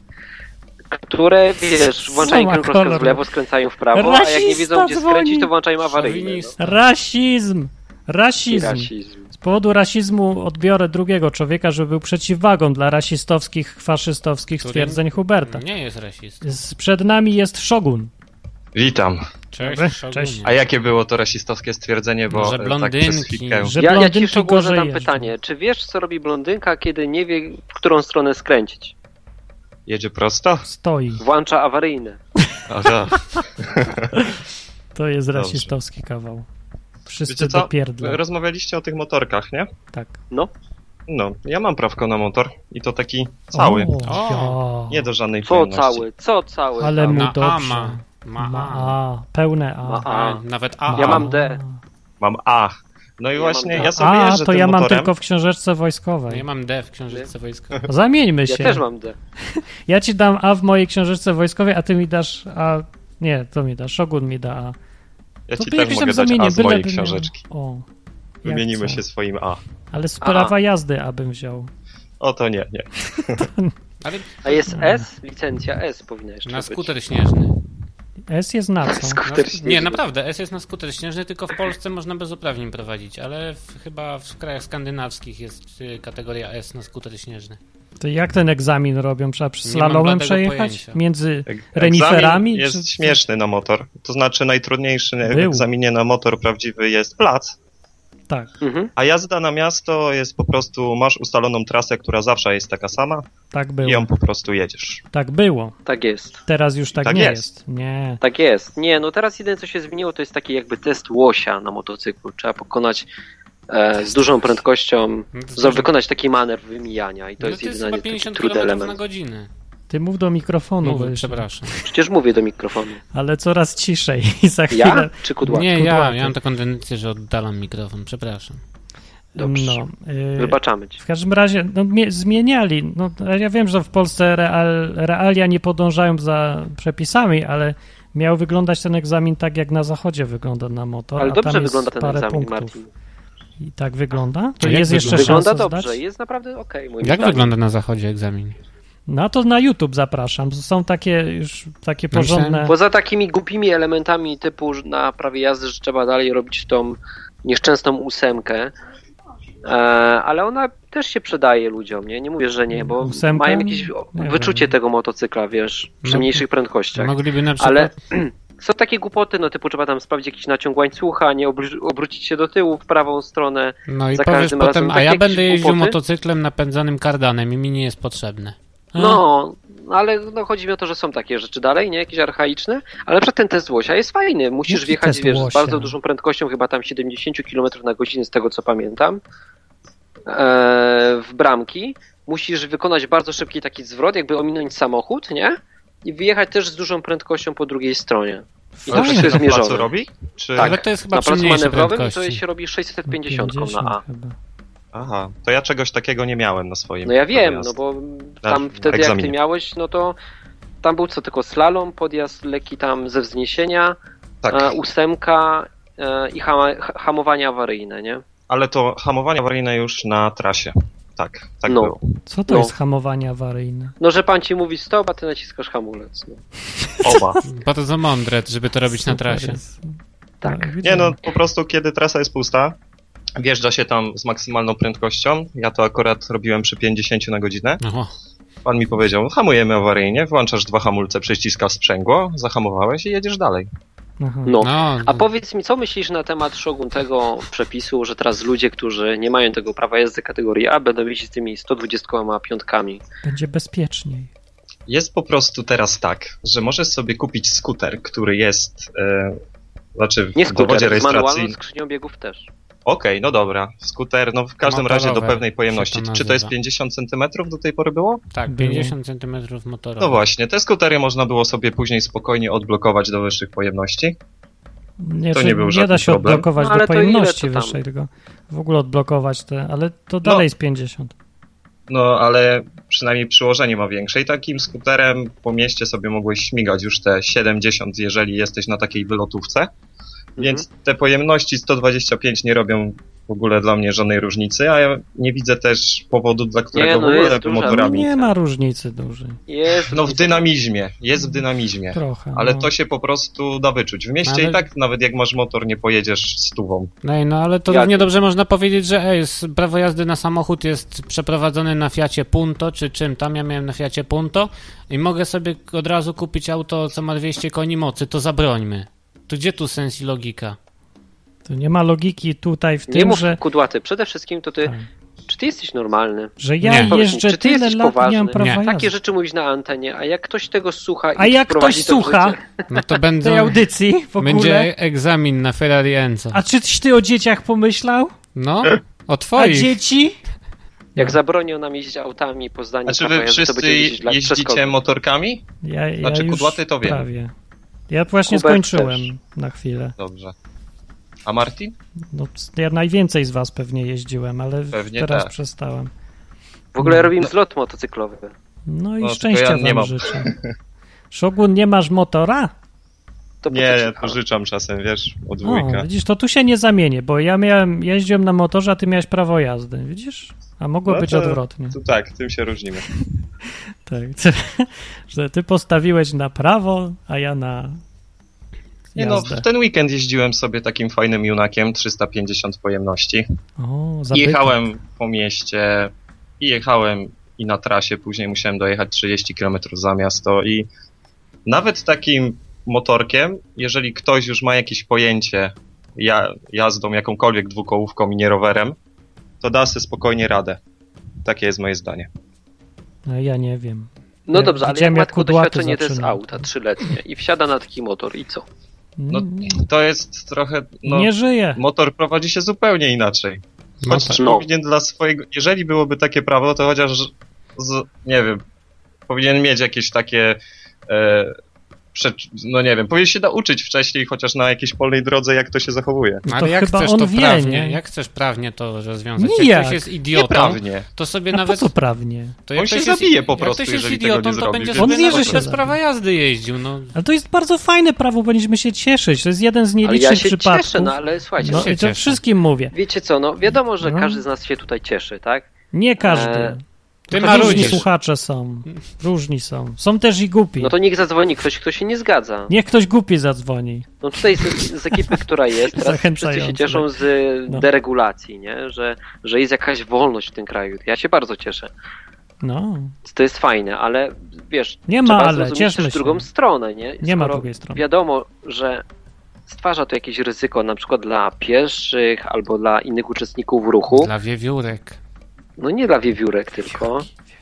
które, wiesz, włączają ma kierunkowskaz kolor? w lewo, skręcają w prawo, a jak nie Rasista wiedzą, gdzie dzwoni. skręcić, to włączają awaryjne. No. Szowinista. Rasizm! I Rasizm! rasizm. Z powodu rasizmu odbiorę drugiego człowieka, żeby był przeciwwagą dla rasistowskich, faszystowskich Który stwierdzeń Huberta. Nie jest rasistą. Z- Przed nami jest Szogun. Witam. Cześć, Dobry, Szogunie. cześć. A jakie było to rasistowskie stwierdzenie, bo Że e, tak blondynki, przez chwilkę... że Ja, ja ci blondynki Szogun gorzej zadam jeżdżą. pytanie. Czy wiesz, co robi blondynka, kiedy nie wie, w którą stronę skręcić? Jedzie prosto? Stoi. Włącza awaryjne. Aha. To jest Dobrze. rasistowski kawał. Wszyscy Wiecie co? do pierdla. Rozmawialiście o tych motorkach, nie? Tak. No. No, ja mam prawko na motor i to taki cały. O, Nie do żadnej Co pojemności. cały, co cały? Ale cały? mu Na A dobrze. ma. Ma Ma A. A. Pełne A. Ma A, A. nawet A. Ja A. mam D. Mam A. No i Ja właśnie mam ja sobie A, jeżdżę to tym ja mam motorem. tylko w książeczce No wojskowej. ja mam D w książeczce wojskowej. Zamieńmy Ja się. też mam D. Ja ci dam A w mojej książeczce wojskowej, a ty mi dasz A. Nie, to mi da. Shogun mi da A. Ja To ci by też jakieś mogę tam dać zamienię, A z byle mojej by miał- książeczki. O. jak Wymienimy chcę. się swoim A. Ale z prawa A. jazdy abym wziął. O to nie, nie. Ale A jest S? Licencja S powinna jeszcze na być. skuter śnieżny. S jest na co? Skuter Na, śnieżny. nie, naprawdę, S jest na skuter śnieżny, tylko w Polsce można bez uprawnień prowadzić, ale w, chyba w krajach skandynawskich jest y, kategoria S na skuter śnieżny. To jak ten egzamin robią? Trzeba przez Nie mam slalomem bladego przejechać? pojęcia. Między Egzamin reniferami? jest czy- śmieszny na motor. To znaczy najtrudniejszy w Był. egzaminie na motor prawdziwy jest plac, Tak, Mhm. a jazda na miasto jest po prostu, masz ustaloną trasę, która zawsze jest taka sama tak i było. ją po prostu jedziesz. Tak było. Tak jest. Teraz już tak, Tak nie jest. jest. Nie. Tak jest. Nie, no teraz jedyne co się zmieniło to jest taki jakby test łosia na motocyklu. Trzeba pokonać e, z dużą prędkością, No to za, znaczy- wykonać taki manewr wymijania i to No jest to jest jedyny chyba taki pięćdziesiąt trudny kilometrów na element. godzinę. Ty mów do mikrofonu, Mówię, weź. przepraszam. Przecież mówię do mikrofonu. Ale coraz ciszej i za chwilę... Ja czy kudłaty? Nie, ja, Kudłaty. ja mam taką tendencję, że oddalam mikrofon, przepraszam. Dobrze. No, y, Wybaczamy ci. w każdym razie no, mie- zmieniali. No, ja wiem, że w Polsce real, realia nie podążają za przepisami, ale miał wyglądać ten egzamin tak, jak na zachodzie wygląda na motor. Ale a dobrze tam jest wygląda ten parę egzamin, punktów. Martin. I tak wygląda? To A jak jest jeszcze wygląda? szansa Wygląda dobrze, zdać? jest naprawdę okej. moim Jak zdaniem. wygląda na zachodzie egzamin? No to na YouTube zapraszam. Są takie już takie No myślałem- porządne... Poza takimi głupimi elementami typu że na prawie jazdy, że trzeba dalej robić tą nieszczęsną ósemkę, e, ale ona też się przydaje ludziom, nie? Nie mówię, że nie, bo Ósemka? mają jakieś o, Nie wyczucie wiem. tego motocykla, wiesz, przy No, mniejszych prędkościach. Mogliby na przykład... Ale są takie głupoty, no typu trzeba tam sprawdzić jakiś naciąg łańcucha, nie obr- obrócić się do tyłu w prawą stronę. No i za powiesz każdym potem, razem a takie ja jakieś będę jeździł głupoty? motocyklem napędzanym kardanem i mi nie jest potrzebne. A? No, ale no, chodzi mi o to, że są takie rzeczy dalej, nie? Jakieś archaiczne, ale na przykład ten test łosia jest fajny. Musisz Jaki wjechać, test wiesz, z łosia? bardzo dużą prędkością, chyba tam siedemdziesiąt kilometrów na godzinę, z tego co pamiętam, e, w bramki. Musisz wykonać bardzo szybki taki zwrot, jakby ominąć samochód, nie? I wyjechać też z dużą prędkością po drugiej stronie. I to Fajne. wszystko jest Na placu zmierzone. robi? Czy... Tak. Ale to jest chyba Na przy placu mniejszej manewrowym to prędkości. się robi sześćset pięćdziesiąt na pięćdziesiąt A. chyba. Aha, to ja czegoś takiego nie miałem na swoim. No ja wiem, no natomiast- bo tam Na wtedy jak ty egzaminie. miałeś, no to tam był co tylko slalom, podjazd lekki tam ze wzniesienia, Tak, e, ósemka e, i hama, ha- hamowanie awaryjne, nie? ale to hamowanie awaryjne już na trasie. Tak, tak No. było. Co to No. jest hamowanie awaryjne? No, że pan ci mówi stop, a ty naciskasz hamulec. No. Oba. Bardzo mądre, żeby to robić na Super trasie. jest. Tak. Nie no, po prostu kiedy trasa jest pusta, wjeżdża się tam z maksymalną prędkością. Ja to akurat robiłem przy pięćdziesiąt na godzinę. Oho. Pan mi powiedział, hamujemy awaryjnie, włączasz dwa hamulce, przyciskasz sprzęgło, zahamowałeś i jedziesz dalej. Aha. No. No, A powiedz mi, co myślisz na temat Shogun tego przepisu, że teraz ludzie, którzy nie mają tego prawa jazdy kategorii A, będą jeździć z tymi sto dwudziestopięć. Będzie bezpieczniej. Jest po prostu teraz tak, że możesz sobie kupić skuter, który jest, e, znaczy Nie w dowodzie skuter, z manualną rejestracyjnym. skrzynią biegów też. Okej, no dobra, skuter, no w każdym Motorowe razie do pewnej się pojemności. to Czy to jest nazywa. pięćdziesiąt centymetrów do tej pory było? tak, Było. pięćdziesiąt centymetrów motorowych. No właśnie, te skutery można było sobie później spokojnie odblokować do wyższych pojemności. Nie, To że nie był nie żaden da się problem. odblokować No, ale do to ile pojemności to tam? wyższej, tylko w ogóle odblokować te, ale to dalej jest pięćdziesiąt. No, ale przynajmniej przyłożenie ma większe i takim skuterem po mieście sobie mogłeś śmigać już te siedemdziesiąt, jeżeli jesteś na takiej wylotówce. Więc te pojemności sto dwadzieścia pięć nie robią w ogóle dla mnie żadnej różnicy, a ja nie widzę też powodu, dla którego no w ogóle jest duża motorami... Nie ma różnicy dużej. Jest. No w dynamizmie, jest w dynamizmie. Trochę. Ale no. to się po prostu da wyczuć. W mieście Ale- i tak nawet jak masz motor, nie pojedziesz stówą. No, i no ale to Jak? równie dobrze można powiedzieć, że ej, s- prawo jazdy na samochód jest przeprowadzone na Fiacie Punto, czy czym tam, ja miałem na Fiacie Punto i mogę sobie od razu kupić auto, co ma dwieście koni mocy, to zabrońmy. To gdzie tu sens i logika? To nie ma logiki tutaj w Nie tym, mów że... kudłaty. Przede wszystkim to ty, Tak. czy Czy ty jesteś normalny? Że ja Nie. jeżdżę Czy ty tyle jesteś lat i nie mam poważny? prawa Nie. jazdy. Takie rzeczy mówisz na antenie, a jak ktoś tego słucha i A jak wprowadzi ktoś to w słucha życie- No to tej będą, audycji w ogóle, będzie egzamin na Ferrari Enzo. a czyś ty o dzieciach pomyślał? No, o A twoich. dzieci? Jak zabronią nam jeździć autami po zdaniu A czy prawa wy jazdy, to wszyscy będziemy jeździć dla jeździcie przeskoku. motorkami? Ja, ja Znaczy, już kudłaty to wiem. prawie. Ja właśnie Hubert skończyłem też. na chwilę. Dobrze. A Martin? No, ja najwięcej z was pewnie jeździłem, ale Pewnie teraz tak. przestałem. W ogóle No. robimy zlot motocyklowy. No i No, tylko szczęścia ja wam nie mam. życzę. Szogun, nie masz motora? To Nie, ja motocykl. pożyczam czasem, wiesz, od O, dwójka. widzisz, to tu się nie zamienię, bo ja miałem, jeździłem na motorze, a ty miałeś prawo jazdy, widzisz? A mogło No być to- odwrotnie. To tak, tym się różnimy. Tak, że ty postawiłeś na prawo, a ja na Nie no, jazdę. w ten weekend jeździłem sobie takim fajnym junakiem, trzysta pięćdziesiąt pojemności. O, I zabytek. jechałem po mieście, i jechałem i na trasie, później musiałem dojechać trzydzieści kilometrów za miasto i nawet takim motorkiem, jeżeli ktoś już ma jakieś pojęcie ja, jazdą jakąkolwiek dwukołówką i nie rowerem, to da sobie spokojnie radę. Takie jest moje zdanie. No, ja nie wiem. No Ja dobrze, ale jak widziałem, ma jak tylko kudłaty doświadczenie też z zaczynał. auta trzyletnie i wsiada na taki motor i co? No, Mm, to jest trochę, no, nie żyje. motor prowadzi się zupełnie inaczej. No Choć tak. No. powinien dla swojego, jeżeli byłoby takie prawo, to chociaż, z, nie wiem, powinien mieć jakieś takie, e, prze, no nie wiem, powinien się nauczyć wcześniej, chociaż na jakiejś polnej drodze, jak to się zachowuje. No to Ale jak chyba chcesz on to wie, prawnie, nie? jak chcesz prawnie to rozwiązać? Nijak. Jak ktoś jest idiotą, Nieprawnie. to sobie A nawet... po co prawnie? To jak On się ktoś jest- zabije po jak prostu, ktoś jest jeżeli tego idiotą, nie to zrobi, będzie więc On sobie wie, nawet że się bez zabije. prawa jazdy jeździł, no. Ale to jest bardzo fajne prawo, powinniśmy się cieszyć. To jest jeden z Ale nielicznych ja się przypadków. cieszę, no ale słuchajcie, No no, się i to cieszę. wszystkim mówię. wiecie co, no wiadomo, że No. każdy z nas się tutaj cieszy, tak? Nie każdy. E, Ty Różni marudzisz. słuchacze są. Różni są. Są też i głupi. No to niech zadzwoni ktoś, kto się nie zgadza. Niech ktoś głupi zadzwoni. No tutaj z, z ekipy, która jest, teraz wszyscy Zachęcające. się cieszą z No. deregulacji, nie? Że, że jest jakaś wolność w tym kraju. Ja się bardzo cieszę. No, To jest fajne, ale wiesz, Nie ma trzeba ale, zrozumieć cieszmy też się. drugą stronę, nie? Nie ma Skoro drugiej strony. wiadomo, że stwarza to jakieś ryzyko na przykład dla pieszych albo dla innych uczestników ruchu. Dla wiewiórek. No nie dla wiewiórek tylko.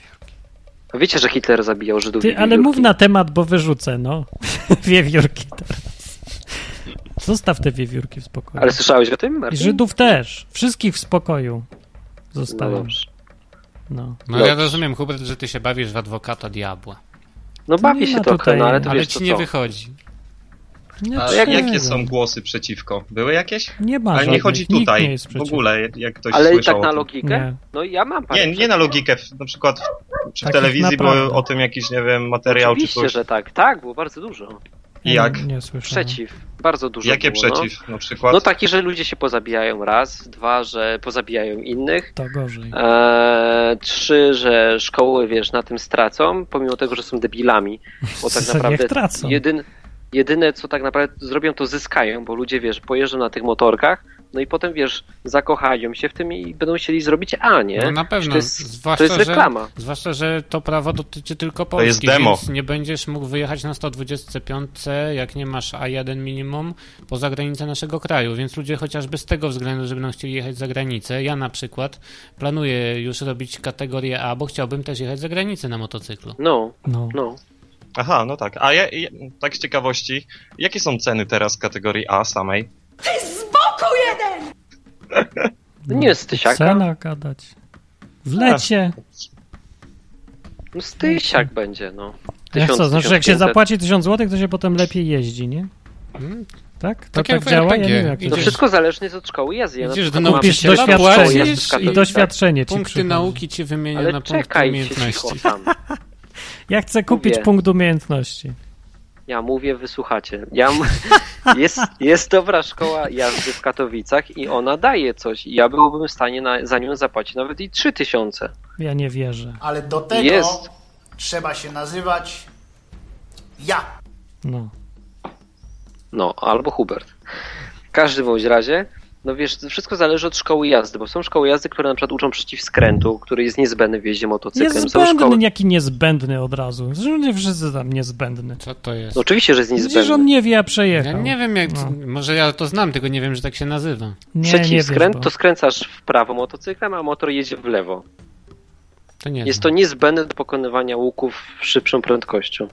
A wiecie, że Hitler zabijał Żydów i ty, ale wiewiórki? mów na temat, bo wyrzucę, no. Wiewiórki teraz. Zostaw te wiewiórki w spokoju. Ale słyszałeś o tym, I Martin? Żydów też. Wszystkich w spokoju. No Zostawiam. dobrze. No. No ja Dobrze. rozumiem, Hubert, że ty się bawisz w adwokata diabła. No To bawię nie się ma trochę, tutaj- no ale to Ale wiesz ci co, nie co? wychodzi. Nie, A przejdę. jakie są głosy przeciwko? Były jakieś? Nie ma Ale nie żadnych. chodzi Nikt nie tutaj jest w przeciw. ogóle, jak ktoś Ale i słyszał tak na o tym. logikę? Nie. No ja mam parę. Nie, nie na logikę. Na przykład czy w Takich telewizji naprawdę. były o tym jakiś, nie wiem, materiał czy Oczywiście, coś. że tak. Tak, było bardzo dużo. I jak? Nie, nie słyszałem. Przeciw. Bardzo dużo Jakie było, przeciw? Na No. przykład? no taki, że ludzie się pozabijają raz, dwa, że pozabijają innych, To gorzej. eee, trzy, że szkoły, wiesz, na tym stracą, pomimo tego, że są debilami, bo tak Niech naprawdę tracą. jedyn, jedyne, co tak naprawdę zrobią, to zyskają, bo ludzie, wiesz, pojeżdżą na tych motorkach, no i potem, wiesz, zakochają się w tym i będą chcieli zroć A, nie? No na Że pewno, To jest, zwłaszcza, to jest reklama. Że, zwłaszcza, że to prawo dotyczy tylko Polski, jest demo. więc nie będziesz mógł wyjechać na sto dwadzieścia pięć, jak nie masz A jeden minimum, poza granicę naszego kraju, więc ludzie chociażby z tego względu, że będą chcieli jechać za granicę. Ja na przykład planuję już robić kategorię A, bo chciałbym też jechać za granicę na motocyklu. No, No. no. Aha, no tak. A ja, ja, tak z ciekawości, jakie są ceny teraz kategorii A samej? No nie z tysiaka. Cena gadać. W lecie. No z tysiak będzie, no. Jak Tysiąc, co, znaczy jak się tysiąc pięćset. zapłaci tysiąc złotych, to się potem lepiej jeździ, nie? Hmm? Tak? To Tak tak, jak w działa? R P G. Ja nie wiem, jak To Idziesz- wszystko zależne jest od szkoły jazdy. Ja na Idziesz przykład do mam nauczyciela, szkołę doświadczenie. jazdy Idziesz z Katowic, I doświadczenie ci Punkty przychodzi. nauki ci wymienia Ale na punkty czekajcie umiejętności. cicho tam. Ja chcę kupić Mówię. punkt umiejętności. Ja mówię, wysłuchacie. Ja, m- jest, jest dobra szkoła jazdy w Katowicach i ona daje coś. I ja byłbym w stanie na, za nią zapłacić nawet i trzy tysiące. Ja nie wierzę. Ale do tego Jest. trzeba się nazywać ja. No. No, albo Hubert. W każdym bądź razie No wiesz, wszystko zależy od szkoły jazdy, bo są szkoły jazdy, które na przykład uczą przeciwskrętu, który jest niezbędny w jeździe motocyklem. Niezbędny, są szkoły... jaki niezbędny od razu. Zresztą nie wszyscy tam niezbędny. Co to jest? No oczywiście, że jest niezbędny. Widzisz, on nie wie, a przejechał. Ja nie wiem jak, No. może ja to znam, tylko nie wiem, że tak się nazywa. Nie, Przeciwskręt nie wiesz, to skręcasz w prawo motocyklem, a motor jedzie w lewo. To nie Jest znam. to niezbędne do pokonywania łuków szybszą prędkością.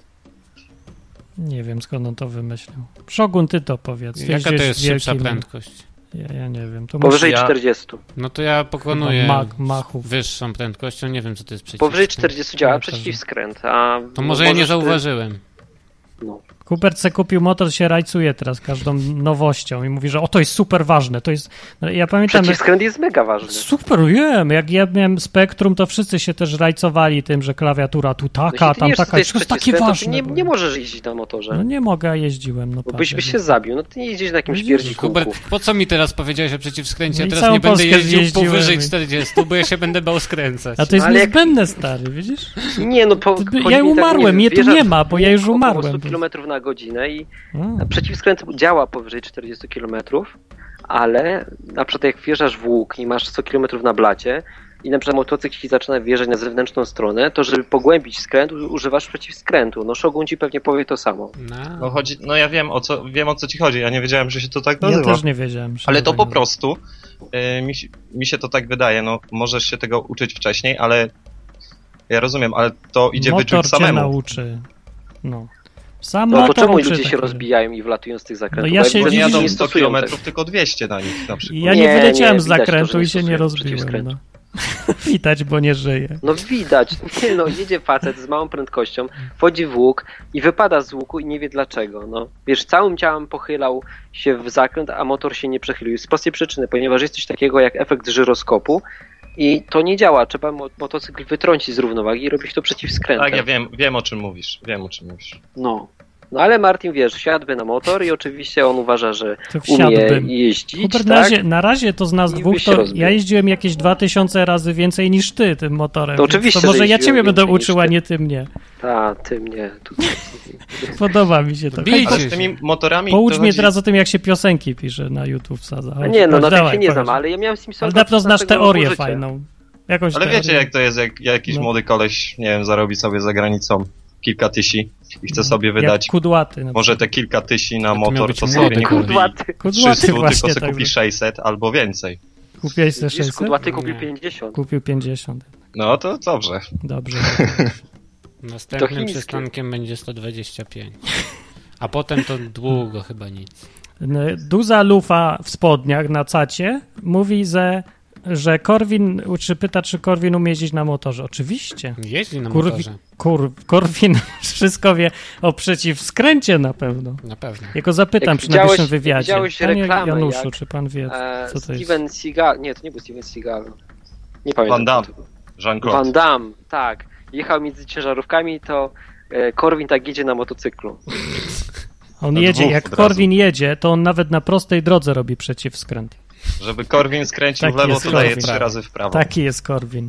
Nie wiem, skąd on to wymyślił. Shogun, ty to powiedz. Ty Jaka to jeździsz jest szybsza wielkim- prędkość? Ja, ja nie wiem. To Powyżej ja- czterdzieści. No to ja pokonuję Ma- machów. wyższą prędkością, nie wiem co to jest przeciwskręt. Powyżej czterdzieści działa Ja przeciwskręt, a... To może ja nie możesz ty- zauważyłem. No. Hubert se kupił motor, się rajcuje teraz każdą nowością i mówi, że o, to jest super ważne. To jest... No, ja pamiętam... Przeciwskręt jest mega ważny. Super, wiem. Jak ja miałem Spektrum, to wszyscy się też rajcowali tym, że klawiatura tu taka, Jeśli ty tam nie wiesz, co taka. to jest To jest takie przeciwskręt, to ważne. ty nie, było. nie możesz jeździć na motorze. No nie mogę, a jeździłem. No Bo byś, patrz, byś się zabił. No ty nie jeździsz na jakimś Widzisz? pierdzi Hubert, kółku. po co mi teraz powiedziałeś o przeciwskręcie? No Ja i teraz całą nie będę Polskę jeździł zjeździłem powyżej i- czterdzieści, bo ja się będę bał skręcać. A to jest Ale jak- niezbędne, stary, widzisz? Nie, no po, To by- chodzi ja mi tak, umarłem, mnie tu wjeżdżasz nie ma, bo ja już w około umarłem. sto kilometrów na godzinę i A. przeciwskręt działa powyżej czterdzieści kilometrów, ale na przykład jak wjeżdżasz w łuk i masz sto kilometrów na blacie i na przykład motocykl ci zaczyna wjeżdżać na zewnętrzną stronę, to żeby pogłębić skręt, u- używasz przeciwskrętu. No Shogun ci pewnie powie to samo. No. No chodzi, no ja wiem o co, wiem o co ci chodzi, ja nie wiedziałem, że się to tak Ja nazywa. też nie wiedziałem. że Ale to tak po nazywa. prostu, y, mi, się- mi się to tak wydaje, no możesz się tego uczyć wcześniej, ale ja rozumiem, ale to idzie Motor wyczuć cię samemu. nauczy. No. Sam No to motor czemu uczy ludzie się takie- rozbijają i wlatują z tych zakrętów? No ja Bo się widzę, Bo nie że dziwię, jadą nie sto stosują kilometrów, tego. tylko dwieście na nich na przykład. Ja nie, Nie, wyleciałem nie, z widać to, zakrętu że nie i się nie stosują rozbiłem. przeciwskrętu. No. Widać, bo nie żyje. No widać, nie no, jedzie facet z małą prędkością, wchodzi w łuk i wypada z łuku i nie wie dlaczego, no. Wiesz, całym ciałem pochylał się w zakręt, a motor się nie przechylił. Z prostej przyczyny, ponieważ jest coś takiego jak efekt żyroskopu i to nie działa. Trzeba mo- motocykl wytrącić z równowagi i robić to przeciwskrętem. Tak, ja wiem, wiem o czym mówisz, wiem o czym mówisz. No. No ale Martin, wiesz, wsiadłby na motor i oczywiście on uważa, że To umie wsiadłbym. jeździć, Hubert, na, tak? razie, na razie to z nas I dwóch, byś się to rozbił. ja jeździłem jakieś dwa tysiące razy więcej niż ty tym motorem. To więc oczywiście, To może że ja jeździłem ciebie będę więcej niż uczył, a ty. nie ty mnie. Ta, ty mnie tutaj. Podoba mi się to. Bijcie Ale się. z tymi motorami Poucz to mnie chodzi... teraz o tym, jak się piosenki pisze na YouTube wsadza. A Chodź, nie, no chodź, na tym dawaj, się nie powiedz. znam, ale ja miałem Simpsona. Ale na pewno znasz szesnastego teorię roku życia. fajną. Jakąś Ale teorię. wiecie jak to jest, jak jakiś No. młody koleś, nie wiem, zarobi sobie za granicą kilka tysi i chce sobie wydać Jak kudłaty. Na może te kilka tysi na To miał motor, być to młody sobie nie kupi Kudłaty. Kudłaty trzysta, właśnie tylko sobie tak kupi był. sześćset albo więcej. Kupiłeś te Widzisz, sześćset? Kudłaty kupił Nie. pięćdziesiąt. Kupił pięćdziesiąt. No to dobrze. Dobrze. Następnym chińskie. przystankiem będzie sto dwadzieścia pięć. A potem to długo chyba nic. Duza lufa w spodniach na cacie mówi, że, że Korwin, czy pyta, czy Korwin umie jeździć na motorze. Oczywiście. Jeździ na Kurwi, motorze. kur, Korwin wszystko wie o przeciwskręcie na pewno. Na pewno. Ja go zapytam Jak przy najbliższym widziałeś- wywiadzie. widziałeś Panie reklamę, Januszu, jak, czy pan wie, E, co to jest? Steven Seagal, nie, to nie był Steven Seagal. Nie pamiętam. Van Damme. kto to był. Jean-Claude. Van Damme, tak. Jechał między ciężarówkami, to e, Korwin tak jedzie na motocyklu. On na jedzie, dwóch jak od razu. Korwin jedzie, to on nawet na prostej drodze robi przeciwskręt. Żeby Korwin skręcił Taki w lewo, jest to daje Korwin. trzy razy w prawo. Taki jest Korwin.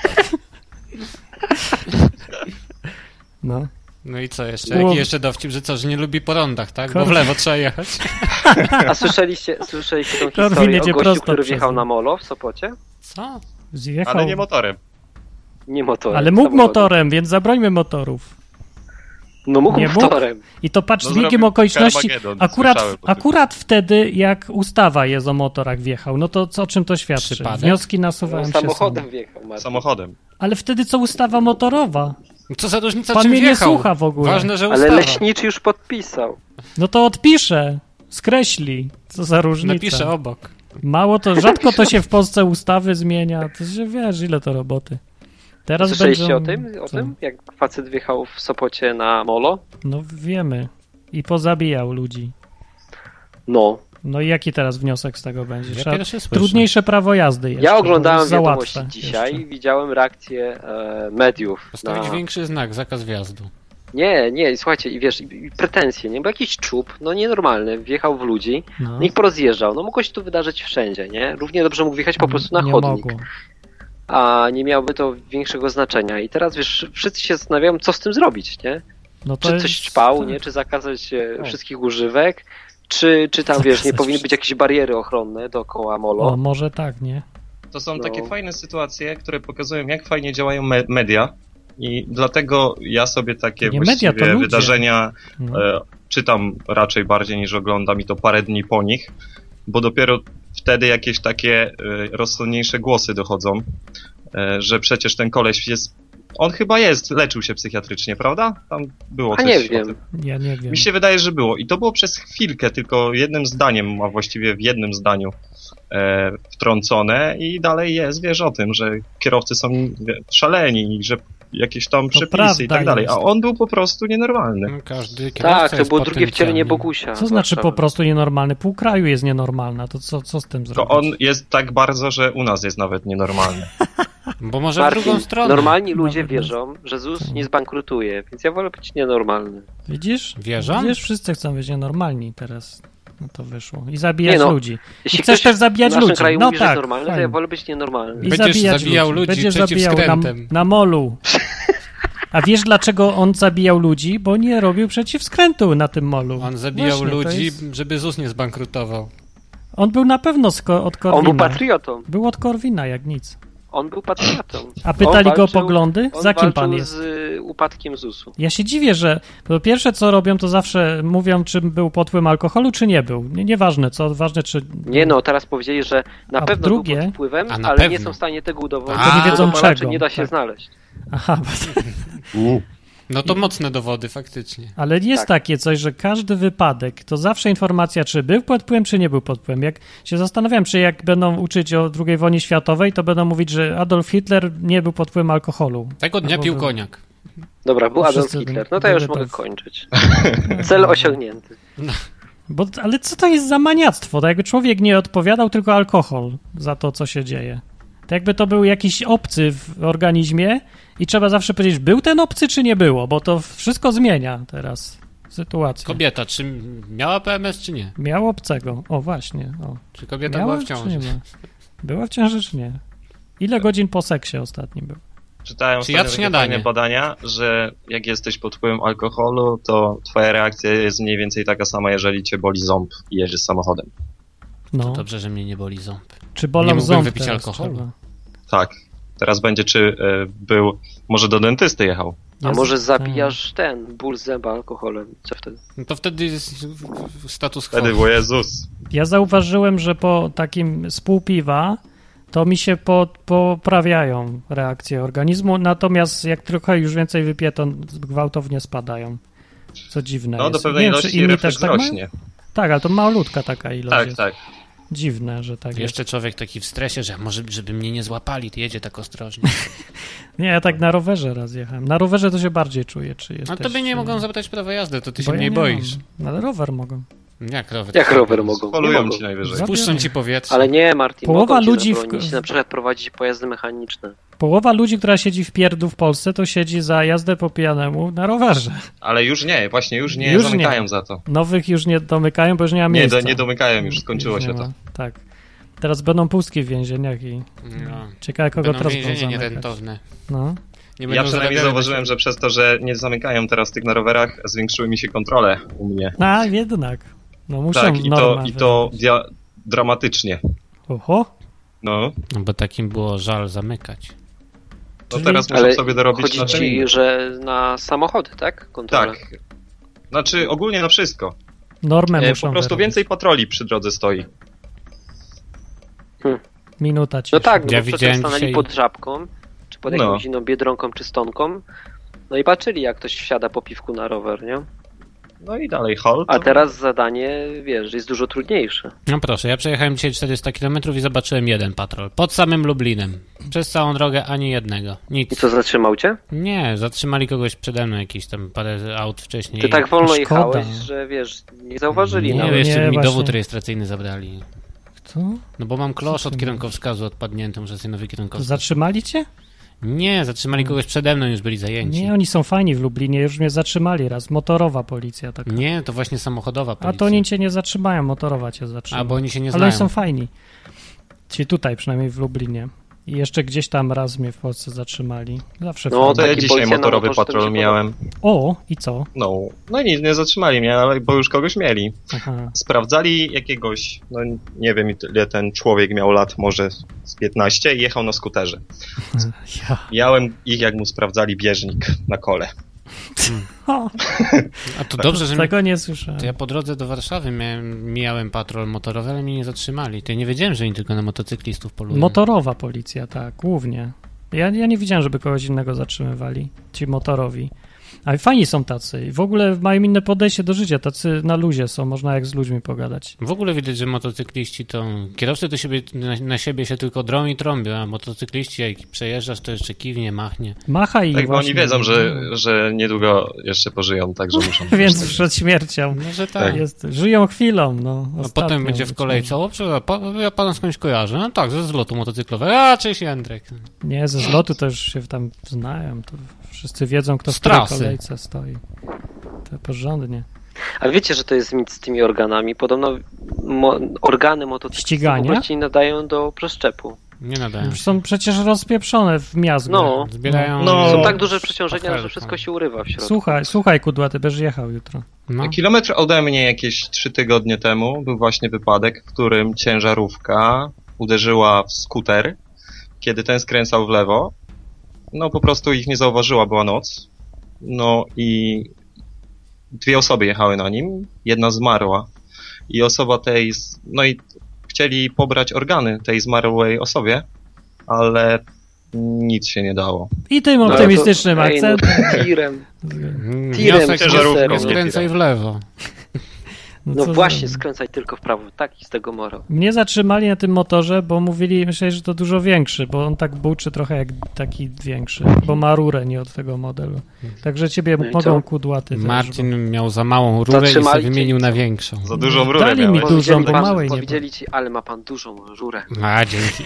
No. No i co jeszcze? Było- Jaki jeszcze dowcip, że co, że nie lubi po rondach, tak? Bo Korwin- w lewo trzeba jechać. A słyszeliście, słyszeliście tą Korwin historię o jedzie gościu, prosto który przez wjechał nie. na molo w Sopocie? Co? Zjechał. Ale nie motorem. Nie motorem. Ale mógł samochodem. motorem, więc zabrońmy motorów. No mógł Nie mógł? motorem. I to patrz, No z biegiem zrobił okoliczności, Carmageddon, akurat, słyszałem o tym. akurat wtedy, jak ustawa jest o motorach wjechał, no to co, o czym to świadczy? Przypadek? Wnioski No, nasuwają się samochodem same. wjechał, Martin. Samochodem. Ale wtedy co ustawa motorowa? Co za różnica, Pan czym mnie nie wjechał? słucha w ogóle. Ważne, że Ale ustawa. leśniczy już podpisał. No to odpisze, skreśli. Co za różnica. Napiszę obok. Mało to, rzadko to się w Polsce ustawy zmienia. To się wiesz, ile to roboty. Teraz Słyszeliście będą... o tym? O co? tym? Jak facet wjechał w Sopocie na molo? No wiemy. I pozabijał ludzi. No. No i jaki teraz wniosek z tego będzie? Ja Trzeba pierwszy słyszę. trudniejsze prawo jazdy jeszcze. Ja bo oglądałem jest za wiadomości łatwe dzisiaj jeszcze. i widziałem reakcję e, mediów. Postawić na... większy znak, zakaz wjazdu. Nie, nie, słuchajcie, i wiesz, i, i pretensje, nie? Bo jakiś czub, no nienormalny, wjechał w ludzi, No, no ich porozjeżdżał. No mogło się tu wydarzyć wszędzie, nie? Równie dobrze mógł wjechać po prostu na nie chodnik. mogło. A nie miałoby to większego znaczenia. I teraz, wiesz, wszyscy się zastanawiają, co z tym zrobić, nie? No to Czy jest- coś ćpał, nie? Czy zakazać e, O. wszystkich używek? Czy, czy tam, Zakazać wiesz, nie powinny być wszystko. jakieś bariery ochronne dookoła molo? O, może tak, nie? To są No. takie fajne sytuacje, które pokazują, jak fajnie działają me- media i dlatego ja sobie takie Nie media, to właściwie ludzie. wydarzenia No. e, czytam raczej bardziej niż oglądam i to parę dni po nich, bo dopiero wtedy jakieś takie e, rozsądniejsze głosy dochodzą, e, że przecież ten koleś jest, on chyba jest, leczył się psychiatrycznie, prawda? Tam było A coś nie o wiem. tym. Ja nie wiem. Mi się wydaje, że było. I to było przez chwilkę, tylko jednym zdaniem, a właściwie w jednym zdaniu e, wtrącone i dalej jest, wiesz o tym, że kierowcy są wie, szaleni i że jakieś tam przepisy prawda i tak dalej. A jest. on był po prostu nienormalny. No, każdy kierowca Tak, to jest było drugie wcielenie potencjalny. Bogusia. Co znaczy Zwłaszcza. po prostu nienormalny? Pół kraju jest nienormalna, to co, co z tym To zrobić? on jest tak bardzo, że u nas jest nawet nienormalny. Bo może w Marcin, drugą stronę. normalni ludzie Nawet wierzą, że ZUS nie zbankrutuje, więc ja wolę być nienormalny. Widzisz? Wierzą? Widzisz, wszyscy chcą być nienormalni teraz. No to wyszło. I zabijać Nie no, ludzi. Jeśli I chcesz ktoś też zabijać w naszym ludzi. kraju No mówi, że tak, jest normalny, to ja fajnie. wolę być nienormalny. I Będziesz zabijać zabijał ludzi Będziesz przeciw zabijał na, skrętem. na molu. A wiesz, dlaczego on zabijał ludzi? Bo nie robił przeciw skrętu na tym molu. On zabijał Właśnie, to ludzi, jest- żeby ZUS nie zbankrutował. On był na pewno z ko- od Korwina. On był patriotą. Był od Korwina, jak nic. On był patriotą. A pytali On go o walczył- poglądy? On Za kim pan walczył jest? z y, upadkiem ZUS-u. Ja się dziwię, że to pierwsze co robią, to zawsze mówią, czy był pod wpływem alkoholu, czy nie był. Nie, nieważne co, ważne czy... Nie no, teraz powiedzieli, że na A pewno drugie- był pod wpływem, A na ale pewno. nie są w stanie tego udowodnić. To nie bo wiedzą dopalaczy czego. nie da się Tak. znaleźć. Aha, No to mocne dowody, faktycznie. ale jest Tak. takie coś, że każdy wypadek to zawsze informacja, czy był pod wpływem, czy nie był pod wpływem. Jak się zastanawiam, czy jak będą uczyć o drugiej wojnie światowej, to będą mówić, że Adolf Hitler nie był pod wpływem alkoholu. Tego dnia Albo pił był. koniak. Dobra, był Adolf Wszyscy Hitler. No to ja już były mogę to- kończyć. Cel osiągnięty. Bo, ale co to jest za maniactwo? To jakby człowiek nie odpowiadał, tylko alkohol za to, co się dzieje. To jakby to był jakiś obcy w organizmie i trzeba zawsze powiedzieć, był ten obcy, czy nie było, bo to wszystko zmienia teraz sytuację. Kobieta, czy miała P M S, czy nie? Miał obcego. O, właśnie. O. Czy kobieta Miała, była w czy ciąży? nie ma? Była w ciąży, czy nie? Ile godzin po seksie ostatni był? Czytałem Czy ostatnio jadł takie śniadanie? fajne badania, że jak jesteś pod wpływem alkoholu, to twoja reakcja jest mniej więcej taka sama, jeżeli cię boli ząb i jedziesz samochodem. No. Dobrze, że mnie nie boli ząb. Czy bolą nie mógłbym ząb wypić teraz alkoholu. trzeba? Tak. Teraz będzie, czy y, był, może do dentysty jechał. A Jest- może zabijasz ten ból zęba alkoholem? Co wtedy? No to wtedy jest w- w- status quo. Wtedy, bo Jezus. Ja zauważyłem, że po takim z pół piwa to mi się po, poprawiają reakcje organizmu, natomiast jak trochę już więcej wypiję, to gwałtownie spadają. Co dziwne No jest. do pewnej Nie wiem, czy ilości inni refleks też tak mają? rośnie. Tak, ale to malutka taka ilość Tak, jest. tak. Dziwne, że tak Jeszcze człowiek taki w stresie, że może żeby mnie nie złapali, to jedzie tak ostrożnie. jest. Nie, ja tak na rowerze raz jechałem. Na rowerze to się bardziej czuję, czy No jesteś... to by nie czy- mogą zabrać prawa jazdy, to ty Bo się ja mniej nie boisz. mam. Ale rower mogą. Jak rower? Jak rower mogą? Nie Polują mogą. ci najwyżej. Za- Spuszczą ci powietrze. Ale nie, Martin, Połowa mogą ci ludzi w- zabronić na przykład prowadzić pojazdy mechaniczne. Połowa ludzi, która siedzi w pierdlu w Polsce, to siedzi za jazdę po pijanemu na rowerze. Ale już nie, właśnie już nie Już zamykają nie. za to. Nowych już nie domykają, bo już nie ma Nie, miejsca. do, nie domykają, już skończyło Już się nie to. ma. Tak. Teraz będą pustki w więzieniach i No. ciekawe, kogo Będą teraz będą więzienie zamykać. nierentowne. No. Nie Ja będą przynajmniej zarabiali zauważyłem, na że przez to, że nie zamykają teraz tych na rowerach, zwiększyły mi się kontrole u mnie. A, jednak. No muszą Tak, i to, norma i to wydać. dia- dramatycznie. Oho. No, No bo takim było żal zamykać. no Czyli- teraz muszę Ale sobie dorobić chodzi na czym ci, innym. że na samochody, tak? Kontrolę. Tak. Znaczy ogólnie na wszystko. Normę E, muszą po prostu wyrobić. więcej patroli przy drodze stoi. Minuta ci. No tak, no Ja bo przecież widziałem stanęli dzisiaj- pod Żabką, czy pod No. jakąś inną Biedronką, czy Stonką, no i patrzyli, jak ktoś wsiada po piwku na rower, nie? No i dalej halt. A teraz zadanie, wiesz, jest dużo trudniejsze. No proszę, ja przejechałem dzisiaj czterysta kilometrów i zobaczyłem jeden patrol. Pod samym Lublinem. Przez całą drogę ani jednego. I Nic. co, zatrzymał cię? Nie, zatrzymali kogoś przede mną, jakieś tam parę aut wcześniej. Ty tak wolno Szkoda. jechałeś, że wiesz, nie zauważyli Nie, nawet. jeszcze Nie, mi właśnie. dowód rejestracyjny zabrali. Co? No bo mam klosz od ty kierunkowskazu odpadnięty, muszę sobie nowy To kierunkowskaz. zatrzymali cię? Nie, zatrzymali kogoś przede mną, już byli zajęci. Nie, oni są fajni w Lublinie, już mnie zatrzymali raz. Motorowa policja taka. Nie, to właśnie samochodowa A policja. to oni cię nie zatrzymają, motorowa cię zatrzyma. A, bo oni się nie Ale oni znają. są fajni. Ci tutaj przynajmniej w Lublinie. I jeszcze gdzieś tam raz mnie w Polsce zatrzymali. Zawsze No, To ja taki dzisiaj policja na motorowy motorze, to patrol mi się miałem. O, i co? No, no nic, nie zatrzymali mnie, ale bo już kogoś mieli. Aha. Sprawdzali jakiegoś, no nie wiem ile ten człowiek miał lat, może z piętnaście i jechał na skuterze. Ja. Miałem ich, jak mu sprawdzali bieżnik na kole. O, A to dobrze, że mi... tego nie słyszałem. To ja po drodze do Warszawy miałem, mijałem patrol motorowy, ale mnie nie zatrzymali. To ja nie wiedziałem, że oni tylko na motocyklistów polują. Motorowa policja, tak, głównie. Ja, ja nie widziałem, żeby kogoś innego zatrzymywali, ci motorowi. Ale fajni są tacy i w ogóle mają inne podejście do życia, tacy na luzie są, można jak z ludźmi pogadać. W ogóle widać, że motocykliści to... Kierowcy to siebie, na, na siebie się tylko drą i trąbią, a motocykliści jak przejeżdżasz, to jeszcze kiwnie, machnie. Macha i Tak, bo właśnie, oni wiedzą, że, że niedługo jeszcze pożyją, także muszą... Więc przed śmiercią. Może tak. Jest, żyją chwilą, no. A ostatnią potem będzie w być kolejce, o, prze- pa, ja pana skądś kojarzę. No tak, ze zlotu motocyklowego. A, cześć Jędrek. może. Nie, ze zlotu to już się tam znają, to wszyscy wiedzą, kto w Z której trasy. kolejce stoi. To porządnie. A wiecie, że to jest mit z tymi organami? Podobno mo- organy motocyklistów Ścigania? po prostu nie nadają do przeszczepu. Nie nadają. Są przecież rozpieprzone w miazgę. No, Zbierają... No. są tak duże przeciążenia, Pafelka. że wszystko się urywa w środku. Słuchaj, słuchaj Kudłaty, będziesz jechał jutro. No. Kilometr ode mnie jakieś trzy tygodnie temu był właśnie wypadek, w którym ciężarówka uderzyła w skuter, kiedy ten skręcał w lewo. No po prostu ich nie zauważyła, była noc. No i dwie osoby jechały na nim, jedna zmarła. I osoba tej, z- no i chcieli pobrać organy tej zmarłej osobie, ale nic się nie dało. I tym No, ale optymistycznym to- ej, no, akcentem. tirem. Mm, Tirem, Wniosek ciężarówką, nie skręcaj w lewo. No co właśnie, za- skręcaj tylko w prawo. Taki z tego morał. Mnie zatrzymali na tym motorze, bo mówili, myśleli, że to dużo większy, bo on tak buczy trochę jak taki większy, bo ma rurę nie od tego modelu. Także ciebie No i mogą co? Kudłaty też, Marcin miał za małą rurę i Zatrzymali sobie cię wymienił i na co? większą. Za dużą rurę Dali mi miałeś. dużą, Powiedzieli, bo pan- małej nie powiedzieli ci, ale ma pan dużą rurę. A, dzięki.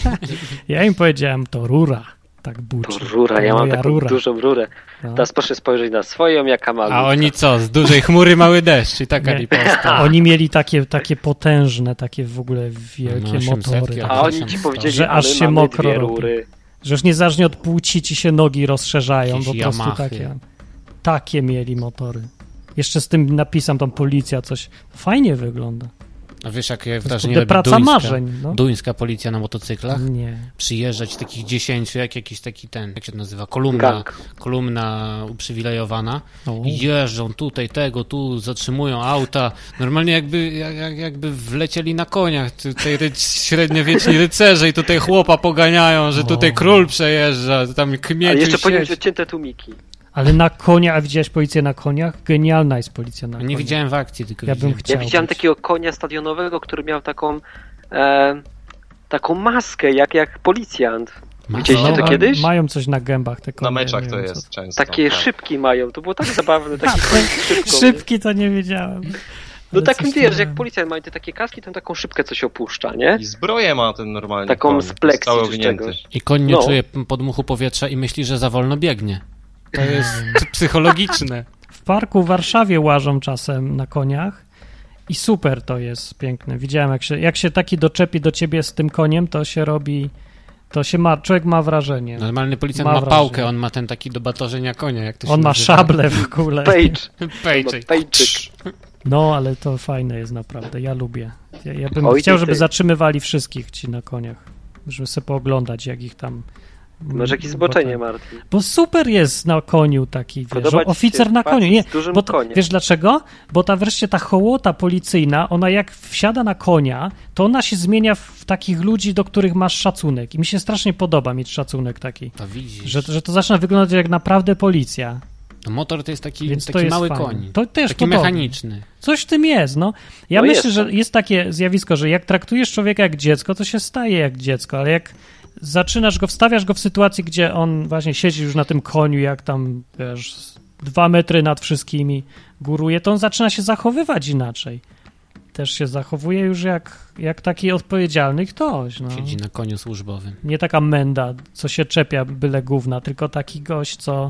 Ja im powiedziałem, to rura tak buczy. To rura, ja To mam moja taką rura. dużą rurę. No. Teraz proszę spojrzeć na swoją, jaka ma A luka. oni co, z dużej chmury mały deszcz i taka Nie. riposta. Oni mieli takie, takie potężne, takie w ogóle wielkie No, osiemsetki, motory. A oni ci powiedzieli, Że a aż my się mamy mokro dwie robi. rury. Że już niezależnie od płci ci się nogi rozszerzają, Jakieś po prostu Yamachy. takie. Takie mieli motory. Jeszcze z tym napisem tam policja, coś. Fajnie wygląda. A wiesz, jakie To jest wrażenie kurde robi praca duńska, marzeń. No. duńska policja na motocyklach? Nie. Przyjeżdżać takich dziesięciu, jak jakiś taki ten, jak się to nazywa, kolumna, Gang. kolumna uprzywilejowana. O. I jeżdżą tutaj, tego, tu, zatrzymują auta. Normalnie jakby, jak, jak- jakby wlecieli na koniach. Tutaj ry- średniowieczni rycerze i tutaj chłopa poganiają, że tutaj O. król przejeżdża, tam Ale kmieciu jeszcze powinny być sieć. odcięte tłumiki. Ale na konia, a widziałeś policję na koniach? Genialna jest policja na Nie koniach. widziałem w akcji, tylko Ja bym widziałem. chciał. Ja widziałem być. takiego konia stadionowego, który miał taką e, taką maskę, jak, jak policjant. Widzieliście No, to a kiedyś? Mają coś na gębach. Te Na konie, meczach nie to wiem, jest co- często. Takie tak. szybki mają, to było tak zabawne, taki koń z szybką. nie? Szybki to nie wiedziałem. No Ale takim coś wiesz, tam- jak policjant mają te takie kaski, to taką szybkę coś opuszcza, nie? I zbroję ma ten normalnie. Taką koń, z pleksji cały czy z owinięty. czegoś. I koń nie No. czuje podmuchu powietrza i myśli, że za wolno biegnie. To jest psychologiczne. W parku w Warszawie łażą czasem na koniach i super to jest piękne. Widziałem, jak się, jak się taki doczepi do ciebie z tym koniem, to się robi, to się ma, człowiek ma wrażenie. Normalny policjant Ma ma, wrażenie. pałkę, on ma ten taki do batorzenia konia, jak to się On ma nazywa. szablę w ogóle. Page. Pejczyk. Pejczyk. No, ale to fajne jest naprawdę, ja lubię. Ja, ja bym Oj, chciał, ty, żeby ty. zatrzymywali wszystkich ci na koniach, żeby sobie pooglądać, jak ich tam... Masz jakieś zboczenie, Martin. Bo super jest na koniu taki, wiesz, Podoba ci się oficer na facet koniu. Nie, z dużym bo to, koniem. wiesz dlaczego? Bo ta wreszcie ta hołota policyjna, ona jak wsiada na konia, to ona się zmienia w takich ludzi, do których masz szacunek. I mi się strasznie podoba mieć szacunek taki, To widzisz. że, że to zaczyna wyglądać jak naprawdę policja. No motor to jest taki, Więc to taki jest mały fajne. koń. To też taki podobne. mechaniczny. Coś w tym jest, no. Ja No myślę, jest że to. jest takie zjawisko, że jak traktujesz człowieka jak dziecko, to się staje jak dziecko, ale jak zaczynasz go, wstawiasz go w sytuacji, gdzie on właśnie siedzi już na tym koniu, jak tam, wiesz, dwa metry nad wszystkimi góruje, to on zaczyna się zachowywać inaczej. Też się zachowuje już jak, jak taki odpowiedzialny ktoś, no. Siedzi na koniu służbowym. Nie taka menda, co się czepia byle gówna, tylko taki gość, co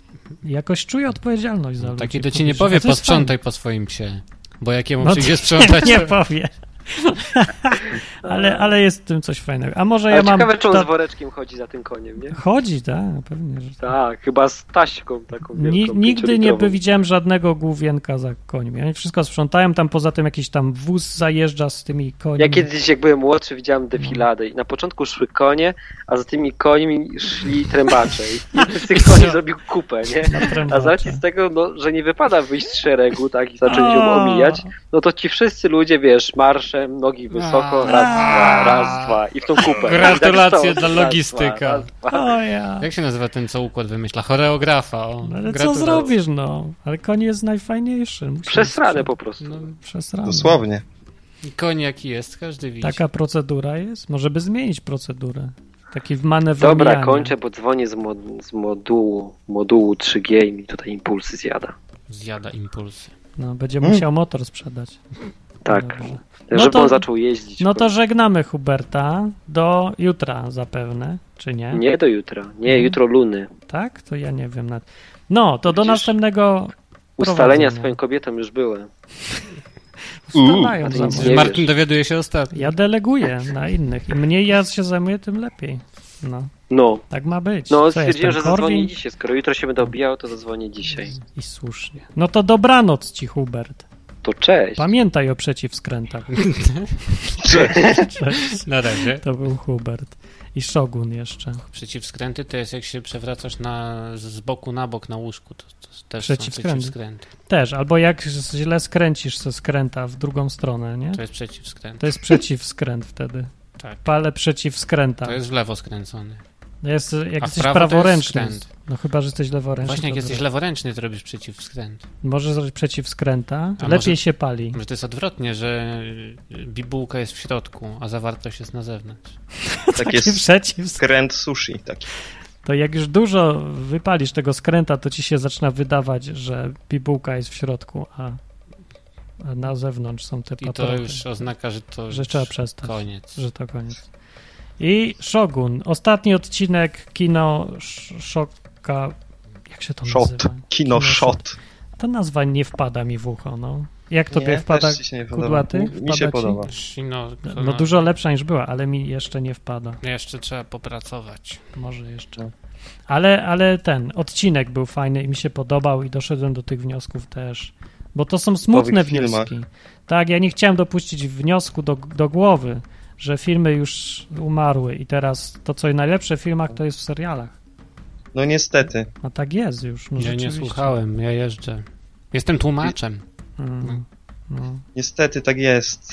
jakoś czuje odpowiedzialność za ludzi. Taki to ci nie Mówisz, powie, a to jest posprzątaj po swoim psie. Bo jak jemu No przyjdzie to sprzątać, nie to, powie. ale, ale jest w tym coś fajnego. A może Ale ja mam... ciekawe, czy on to... z woreczkiem chodzi za tym koniem, nie? Chodzi, tak, pewnie. Że... Tak, chyba z taśką taką wielką. Ni, nigdy nie pięciolitrową. widziałem żadnego główienka za końmi. Oni wszystko sprzątają, tam poza tym jakiś tam wóz zajeżdża z tymi końmi. Ja kiedyś, jak byłem młodszy, widziałem defiladę i na początku szły konie, a za tymi końmi szli trębacze. I jeden z tych koni zrobił kupę, nie? A z racji z tego, no, że nie wypada wyjść z szeregu, tak, i zacząć ją omijać, no to ci wszyscy ludzie, wiesz, marszem, nogi wysoko, raz, dwa, raz, dwa i w tą kupę. Gratulacje I tak dla raz, logistyka. Dwa, raz, dwa. O ja. Jak się nazywa ten, co układ wymyśla? Choreografa. O, Ale co gratulacje. zrobisz, no? Ale koń jest najfajniejszy. Musi Przesrane być- po prostu. No, Przesrane. Dosłownie. i koń jaki jest, każdy widzi. Taka procedura jest? Może by zmienić procedurę. Taki manewr Dobra, omijania. kończę, bo dzwonię z, mod, z modułu, modułu trzy G i mi tutaj impulsy zjada. Zjada impulsy. No, będzie Hmm. musiał motor sprzedać. Tak. Dobrze. Żeby No to- on zaczął jeździć. No to żegnamy Huberta do jutra zapewne, czy nie? Nie do jutra. Nie, jutro luny. Tak? To ja nie wiem. Nad... No, to do Widzisz? następnego Ustalenia prowadzenia. swoją kobietą już były. Ustalają a ty za nic mną. nie Martin wiesz. dowiaduje się ostatnio. Ja deleguję na innych. Im mniej ja się zajmuję, tym lepiej. No, No. tak ma być. No, Co, stwierdziłem, że jestem zadzwonię Korwin? dzisiaj. Skoro jutro się będę obijał, to zadzwonię dzisiaj. I słusznie. No to dobranoc ci, Hubert. To cześć. Pamiętaj o przeciwskrętach. Cześć. Na razie. To był Hubert. I Shogun jeszcze. Przeciwskręty to jest jak się przewracasz na, z boku na bok na łóżku. To, to też Przeciwskręty. są przeciwskręty. Też, albo jak źle skręcisz ze skręta w drugą stronę, nie? To jest przeciwskręt. To jest przeciwskręt wtedy. Tak. Palę przeciwskręta. To jest w lewo skręcony. Jest, jak A w jesteś prawo to jest praworęczny. skręt. No chyba, że jesteś leworęczny. Właśnie jak to jesteś zrobisz. leworęczny, to robisz przeciwskręt. Możesz zrobić przeciwskręta. A Lepiej może- się pali. Może to jest odwrotnie, że bibułka jest w środku, a zawartość jest na zewnątrz. Tak jest Przeciw. skręt sushi taki. To jak już dużo wypalisz tego skręta, to ci się zaczyna wydawać, że bibułka jest w środku, a, a na zewnątrz są te I to paproty. już oznacza, że to Że już trzeba przestać. koniec. Że to koniec. I Shogun. Ostatni odcinek kino sz- Szoka. Jak się to Shot. nazywa? Kino shot. Ta nazwa nie wpada mi w ucho, no. Jak tobie Nie, wpada też ci się nie podoba. kudłaty? Mi- mi Wpada się ci? podoba. No, to No na- dużo lepsza niż była, ale mi jeszcze nie wpada. Jeszcze trzeba popracować. Może jeszcze. Ale, ale ten odcinek był fajny i mi się podobał i doszedłem do tych wniosków też. Bo to są smutne W filmach. wnioski. Tak, ja nie chciałem dopuścić wniosku do, do głowy, że filmy już umarły i teraz to, co najlepsze w filmach, to jest w serialach. No niestety. A tak jest już. No Ja nie rzeczywiście. słuchałem, ja jeżdżę. Jestem tłumaczem. Mm, no, Niestety tak jest.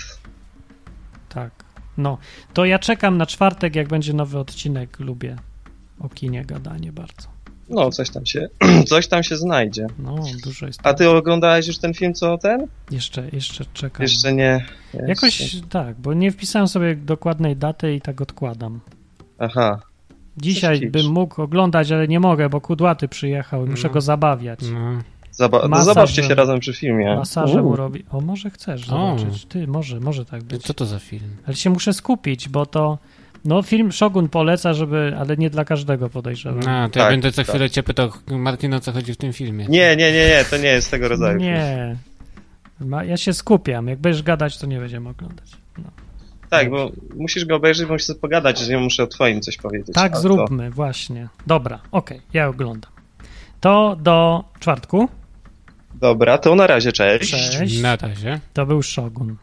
tak. No, to ja czekam na czwartek, jak będzie nowy odcinek. Lubię o kinie gadanie bardzo. No, coś tam się, coś tam się znajdzie. No, dużo jest. A ty oglądałeś już ten film, co ten? Jeszcze, jeszcze czekam. Jeszcze nie. Jeszcze. Jakoś tak, bo nie wpisałem sobie dokładnej daty i tak odkładam. Aha. Dzisiaj Coś bym dziwne. mógł oglądać, ale nie mogę, bo kudłaty przyjechał i muszę No. go zabawiać. No. Zaba- no Masaż, zobaczcie że- się razem przy filmie. Masaże Uuu. mu robi. O, może chcesz O. zobaczyć. Ty, może, może tak być. Co to za film? Ale się muszę skupić, bo to no film Shogun poleca, żeby, ale nie dla każdego podejrzewam. A, to ja Tak, będę co tak. chwilę cię pytał, Martina, o co chodzi w tym filmie. Nie, nie, nie, nie, to nie jest tego rodzaju. film. Nie. Ma, ja się skupiam. Jak będziesz gadać, to nie będziemy oglądać. No. Tak, bo musisz go obejrzeć, bo musisz sobie pogadać, że ja muszę o twoim coś powiedzieć. Tak, A to- zróbmy, właśnie. Dobra, okej, ja oglądam. To do czwartku. Dobra, to na razie, cześć. Cześć. Na razie. To był Shogun.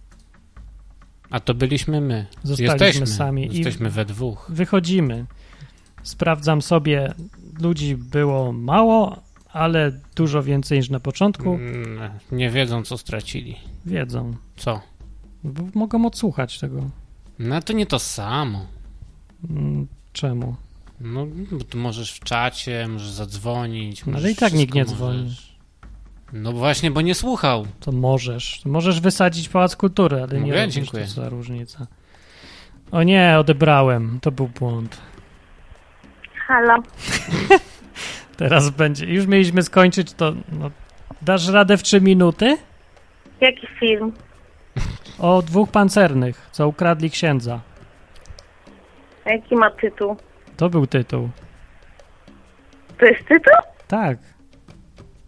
A to byliśmy my. Zostaliśmy Jesteśmy. sami i- Jesteśmy we dwóch. Wychodzimy. Sprawdzam sobie, ludzi było mało, ale dużo więcej niż na początku. Mm, Nie wiedzą, co stracili. Wiedzą. Co? Bo mogą odsłuchać tego. No to nie to samo. Mm, Czemu? No, bo tu możesz w czacie, możesz zadzwonić. No, ale możesz i tak nikt nie wszystko dzwoni. możesz. No właśnie, bo nie słuchał. To możesz. Możesz wysadzić Pałac Kultury, ale nie Mówię, robisz, dziękuję. to co za różnica. O nie, odebrałem. To był błąd. Halo. Teraz będzie. Już mieliśmy skończyć, to no, dasz radę w trzy minuty? Jaki film? O dwóch pancernych, co ukradli księdza. A jaki ma tytuł? To był tytuł. To jest tytuł? Tak.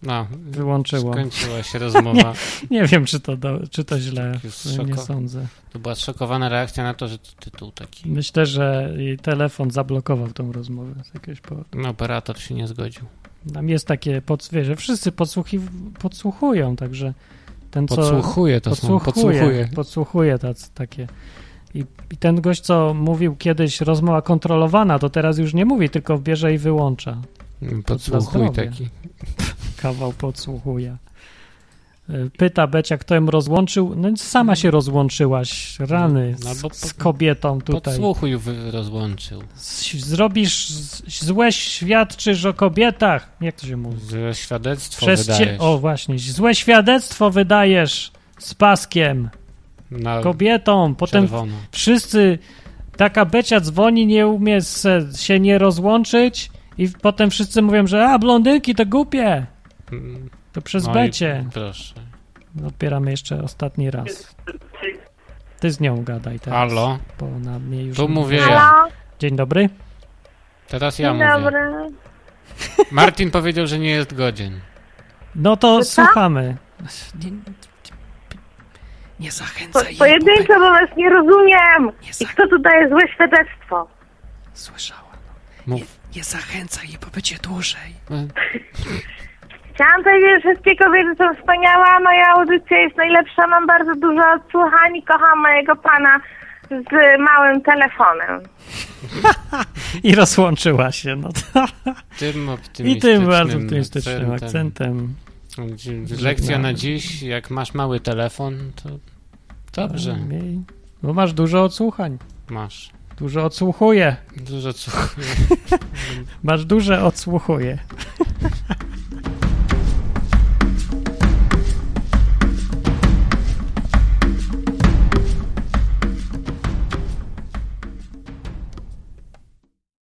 No, wyłączyło. Skończyła się rozmowa. nie, nie wiem, czy to, do, czy to źle. Szoko... Nie sądzę. To była szokowana reakcja na to, że to tytuł taki. Myślę, że jej telefon zablokował tą rozmowę z jakiegoś powodu. No, operator się nie zgodził. Tam jest takie, pod, wiesz, że wszyscy podsłuchi, podsłuchują, także ten, co... Podsłuchuje to podsłuchuje, są, podsłuchuje. Podsłuchuje tacy, takie. I, I ten gość, co mówił kiedyś rozmowa kontrolowana, to teraz już nie mówi, tylko bierze i wyłącza. Podsłuchuj taki. Kawał podsłuchuje. Pyta Becia, kto ją rozłączył. No sama się rozłączyłaś, rany, no, bo, z, z kobietą tutaj. Podsłuchuj rozłączył. Zrobisz, złe świadczysz o kobietach. Jak to się mówi? Złe świadectwo Przez wydajesz. Cie... O właśnie, złe świadectwo wydajesz z paskiem. Na kobietą. Potem czerwono. Wszyscy, taka Becia dzwoni, nie umie se, się nie rozłączyć i potem wszyscy mówią, że a, blondynki to głupie. To przez no Becie. Proszę. Odbieramy jeszcze ostatni raz. Ty z nią gadaj teraz. Halo? Bo na mnie już... Tu mówię Halo? ja. Dzień dobry. Teraz ja Dzień mówię. dobry. Martin powiedział, że nie jest godzien. No to Co? słuchamy. Nie, nie zachęcaj Po, jej. pojedynczo, bo was nie rozumiem. Nie I za... kto tu daje złe świadectwo? Słyszała. Mów. Nie, nie zachęcaj jej, bo będzie dłużej. Chciałam powiedzieć, że wszystkie kobiety są wspaniałe, a moja audycja jest najlepsza. Mam bardzo dużo odsłuchań i kocham mojego pana z małym telefonem. I rozłączyła się. No to... Tym I tym bardzo optymistycznym optymistycznym akcentem. akcentem. Lekcja na dziś, jak masz mały telefon, to dobrze. Bo masz dużo odsłuchań. Masz. Dużo odsłuchuje. Dużo co. Masz duże odsłuchuje.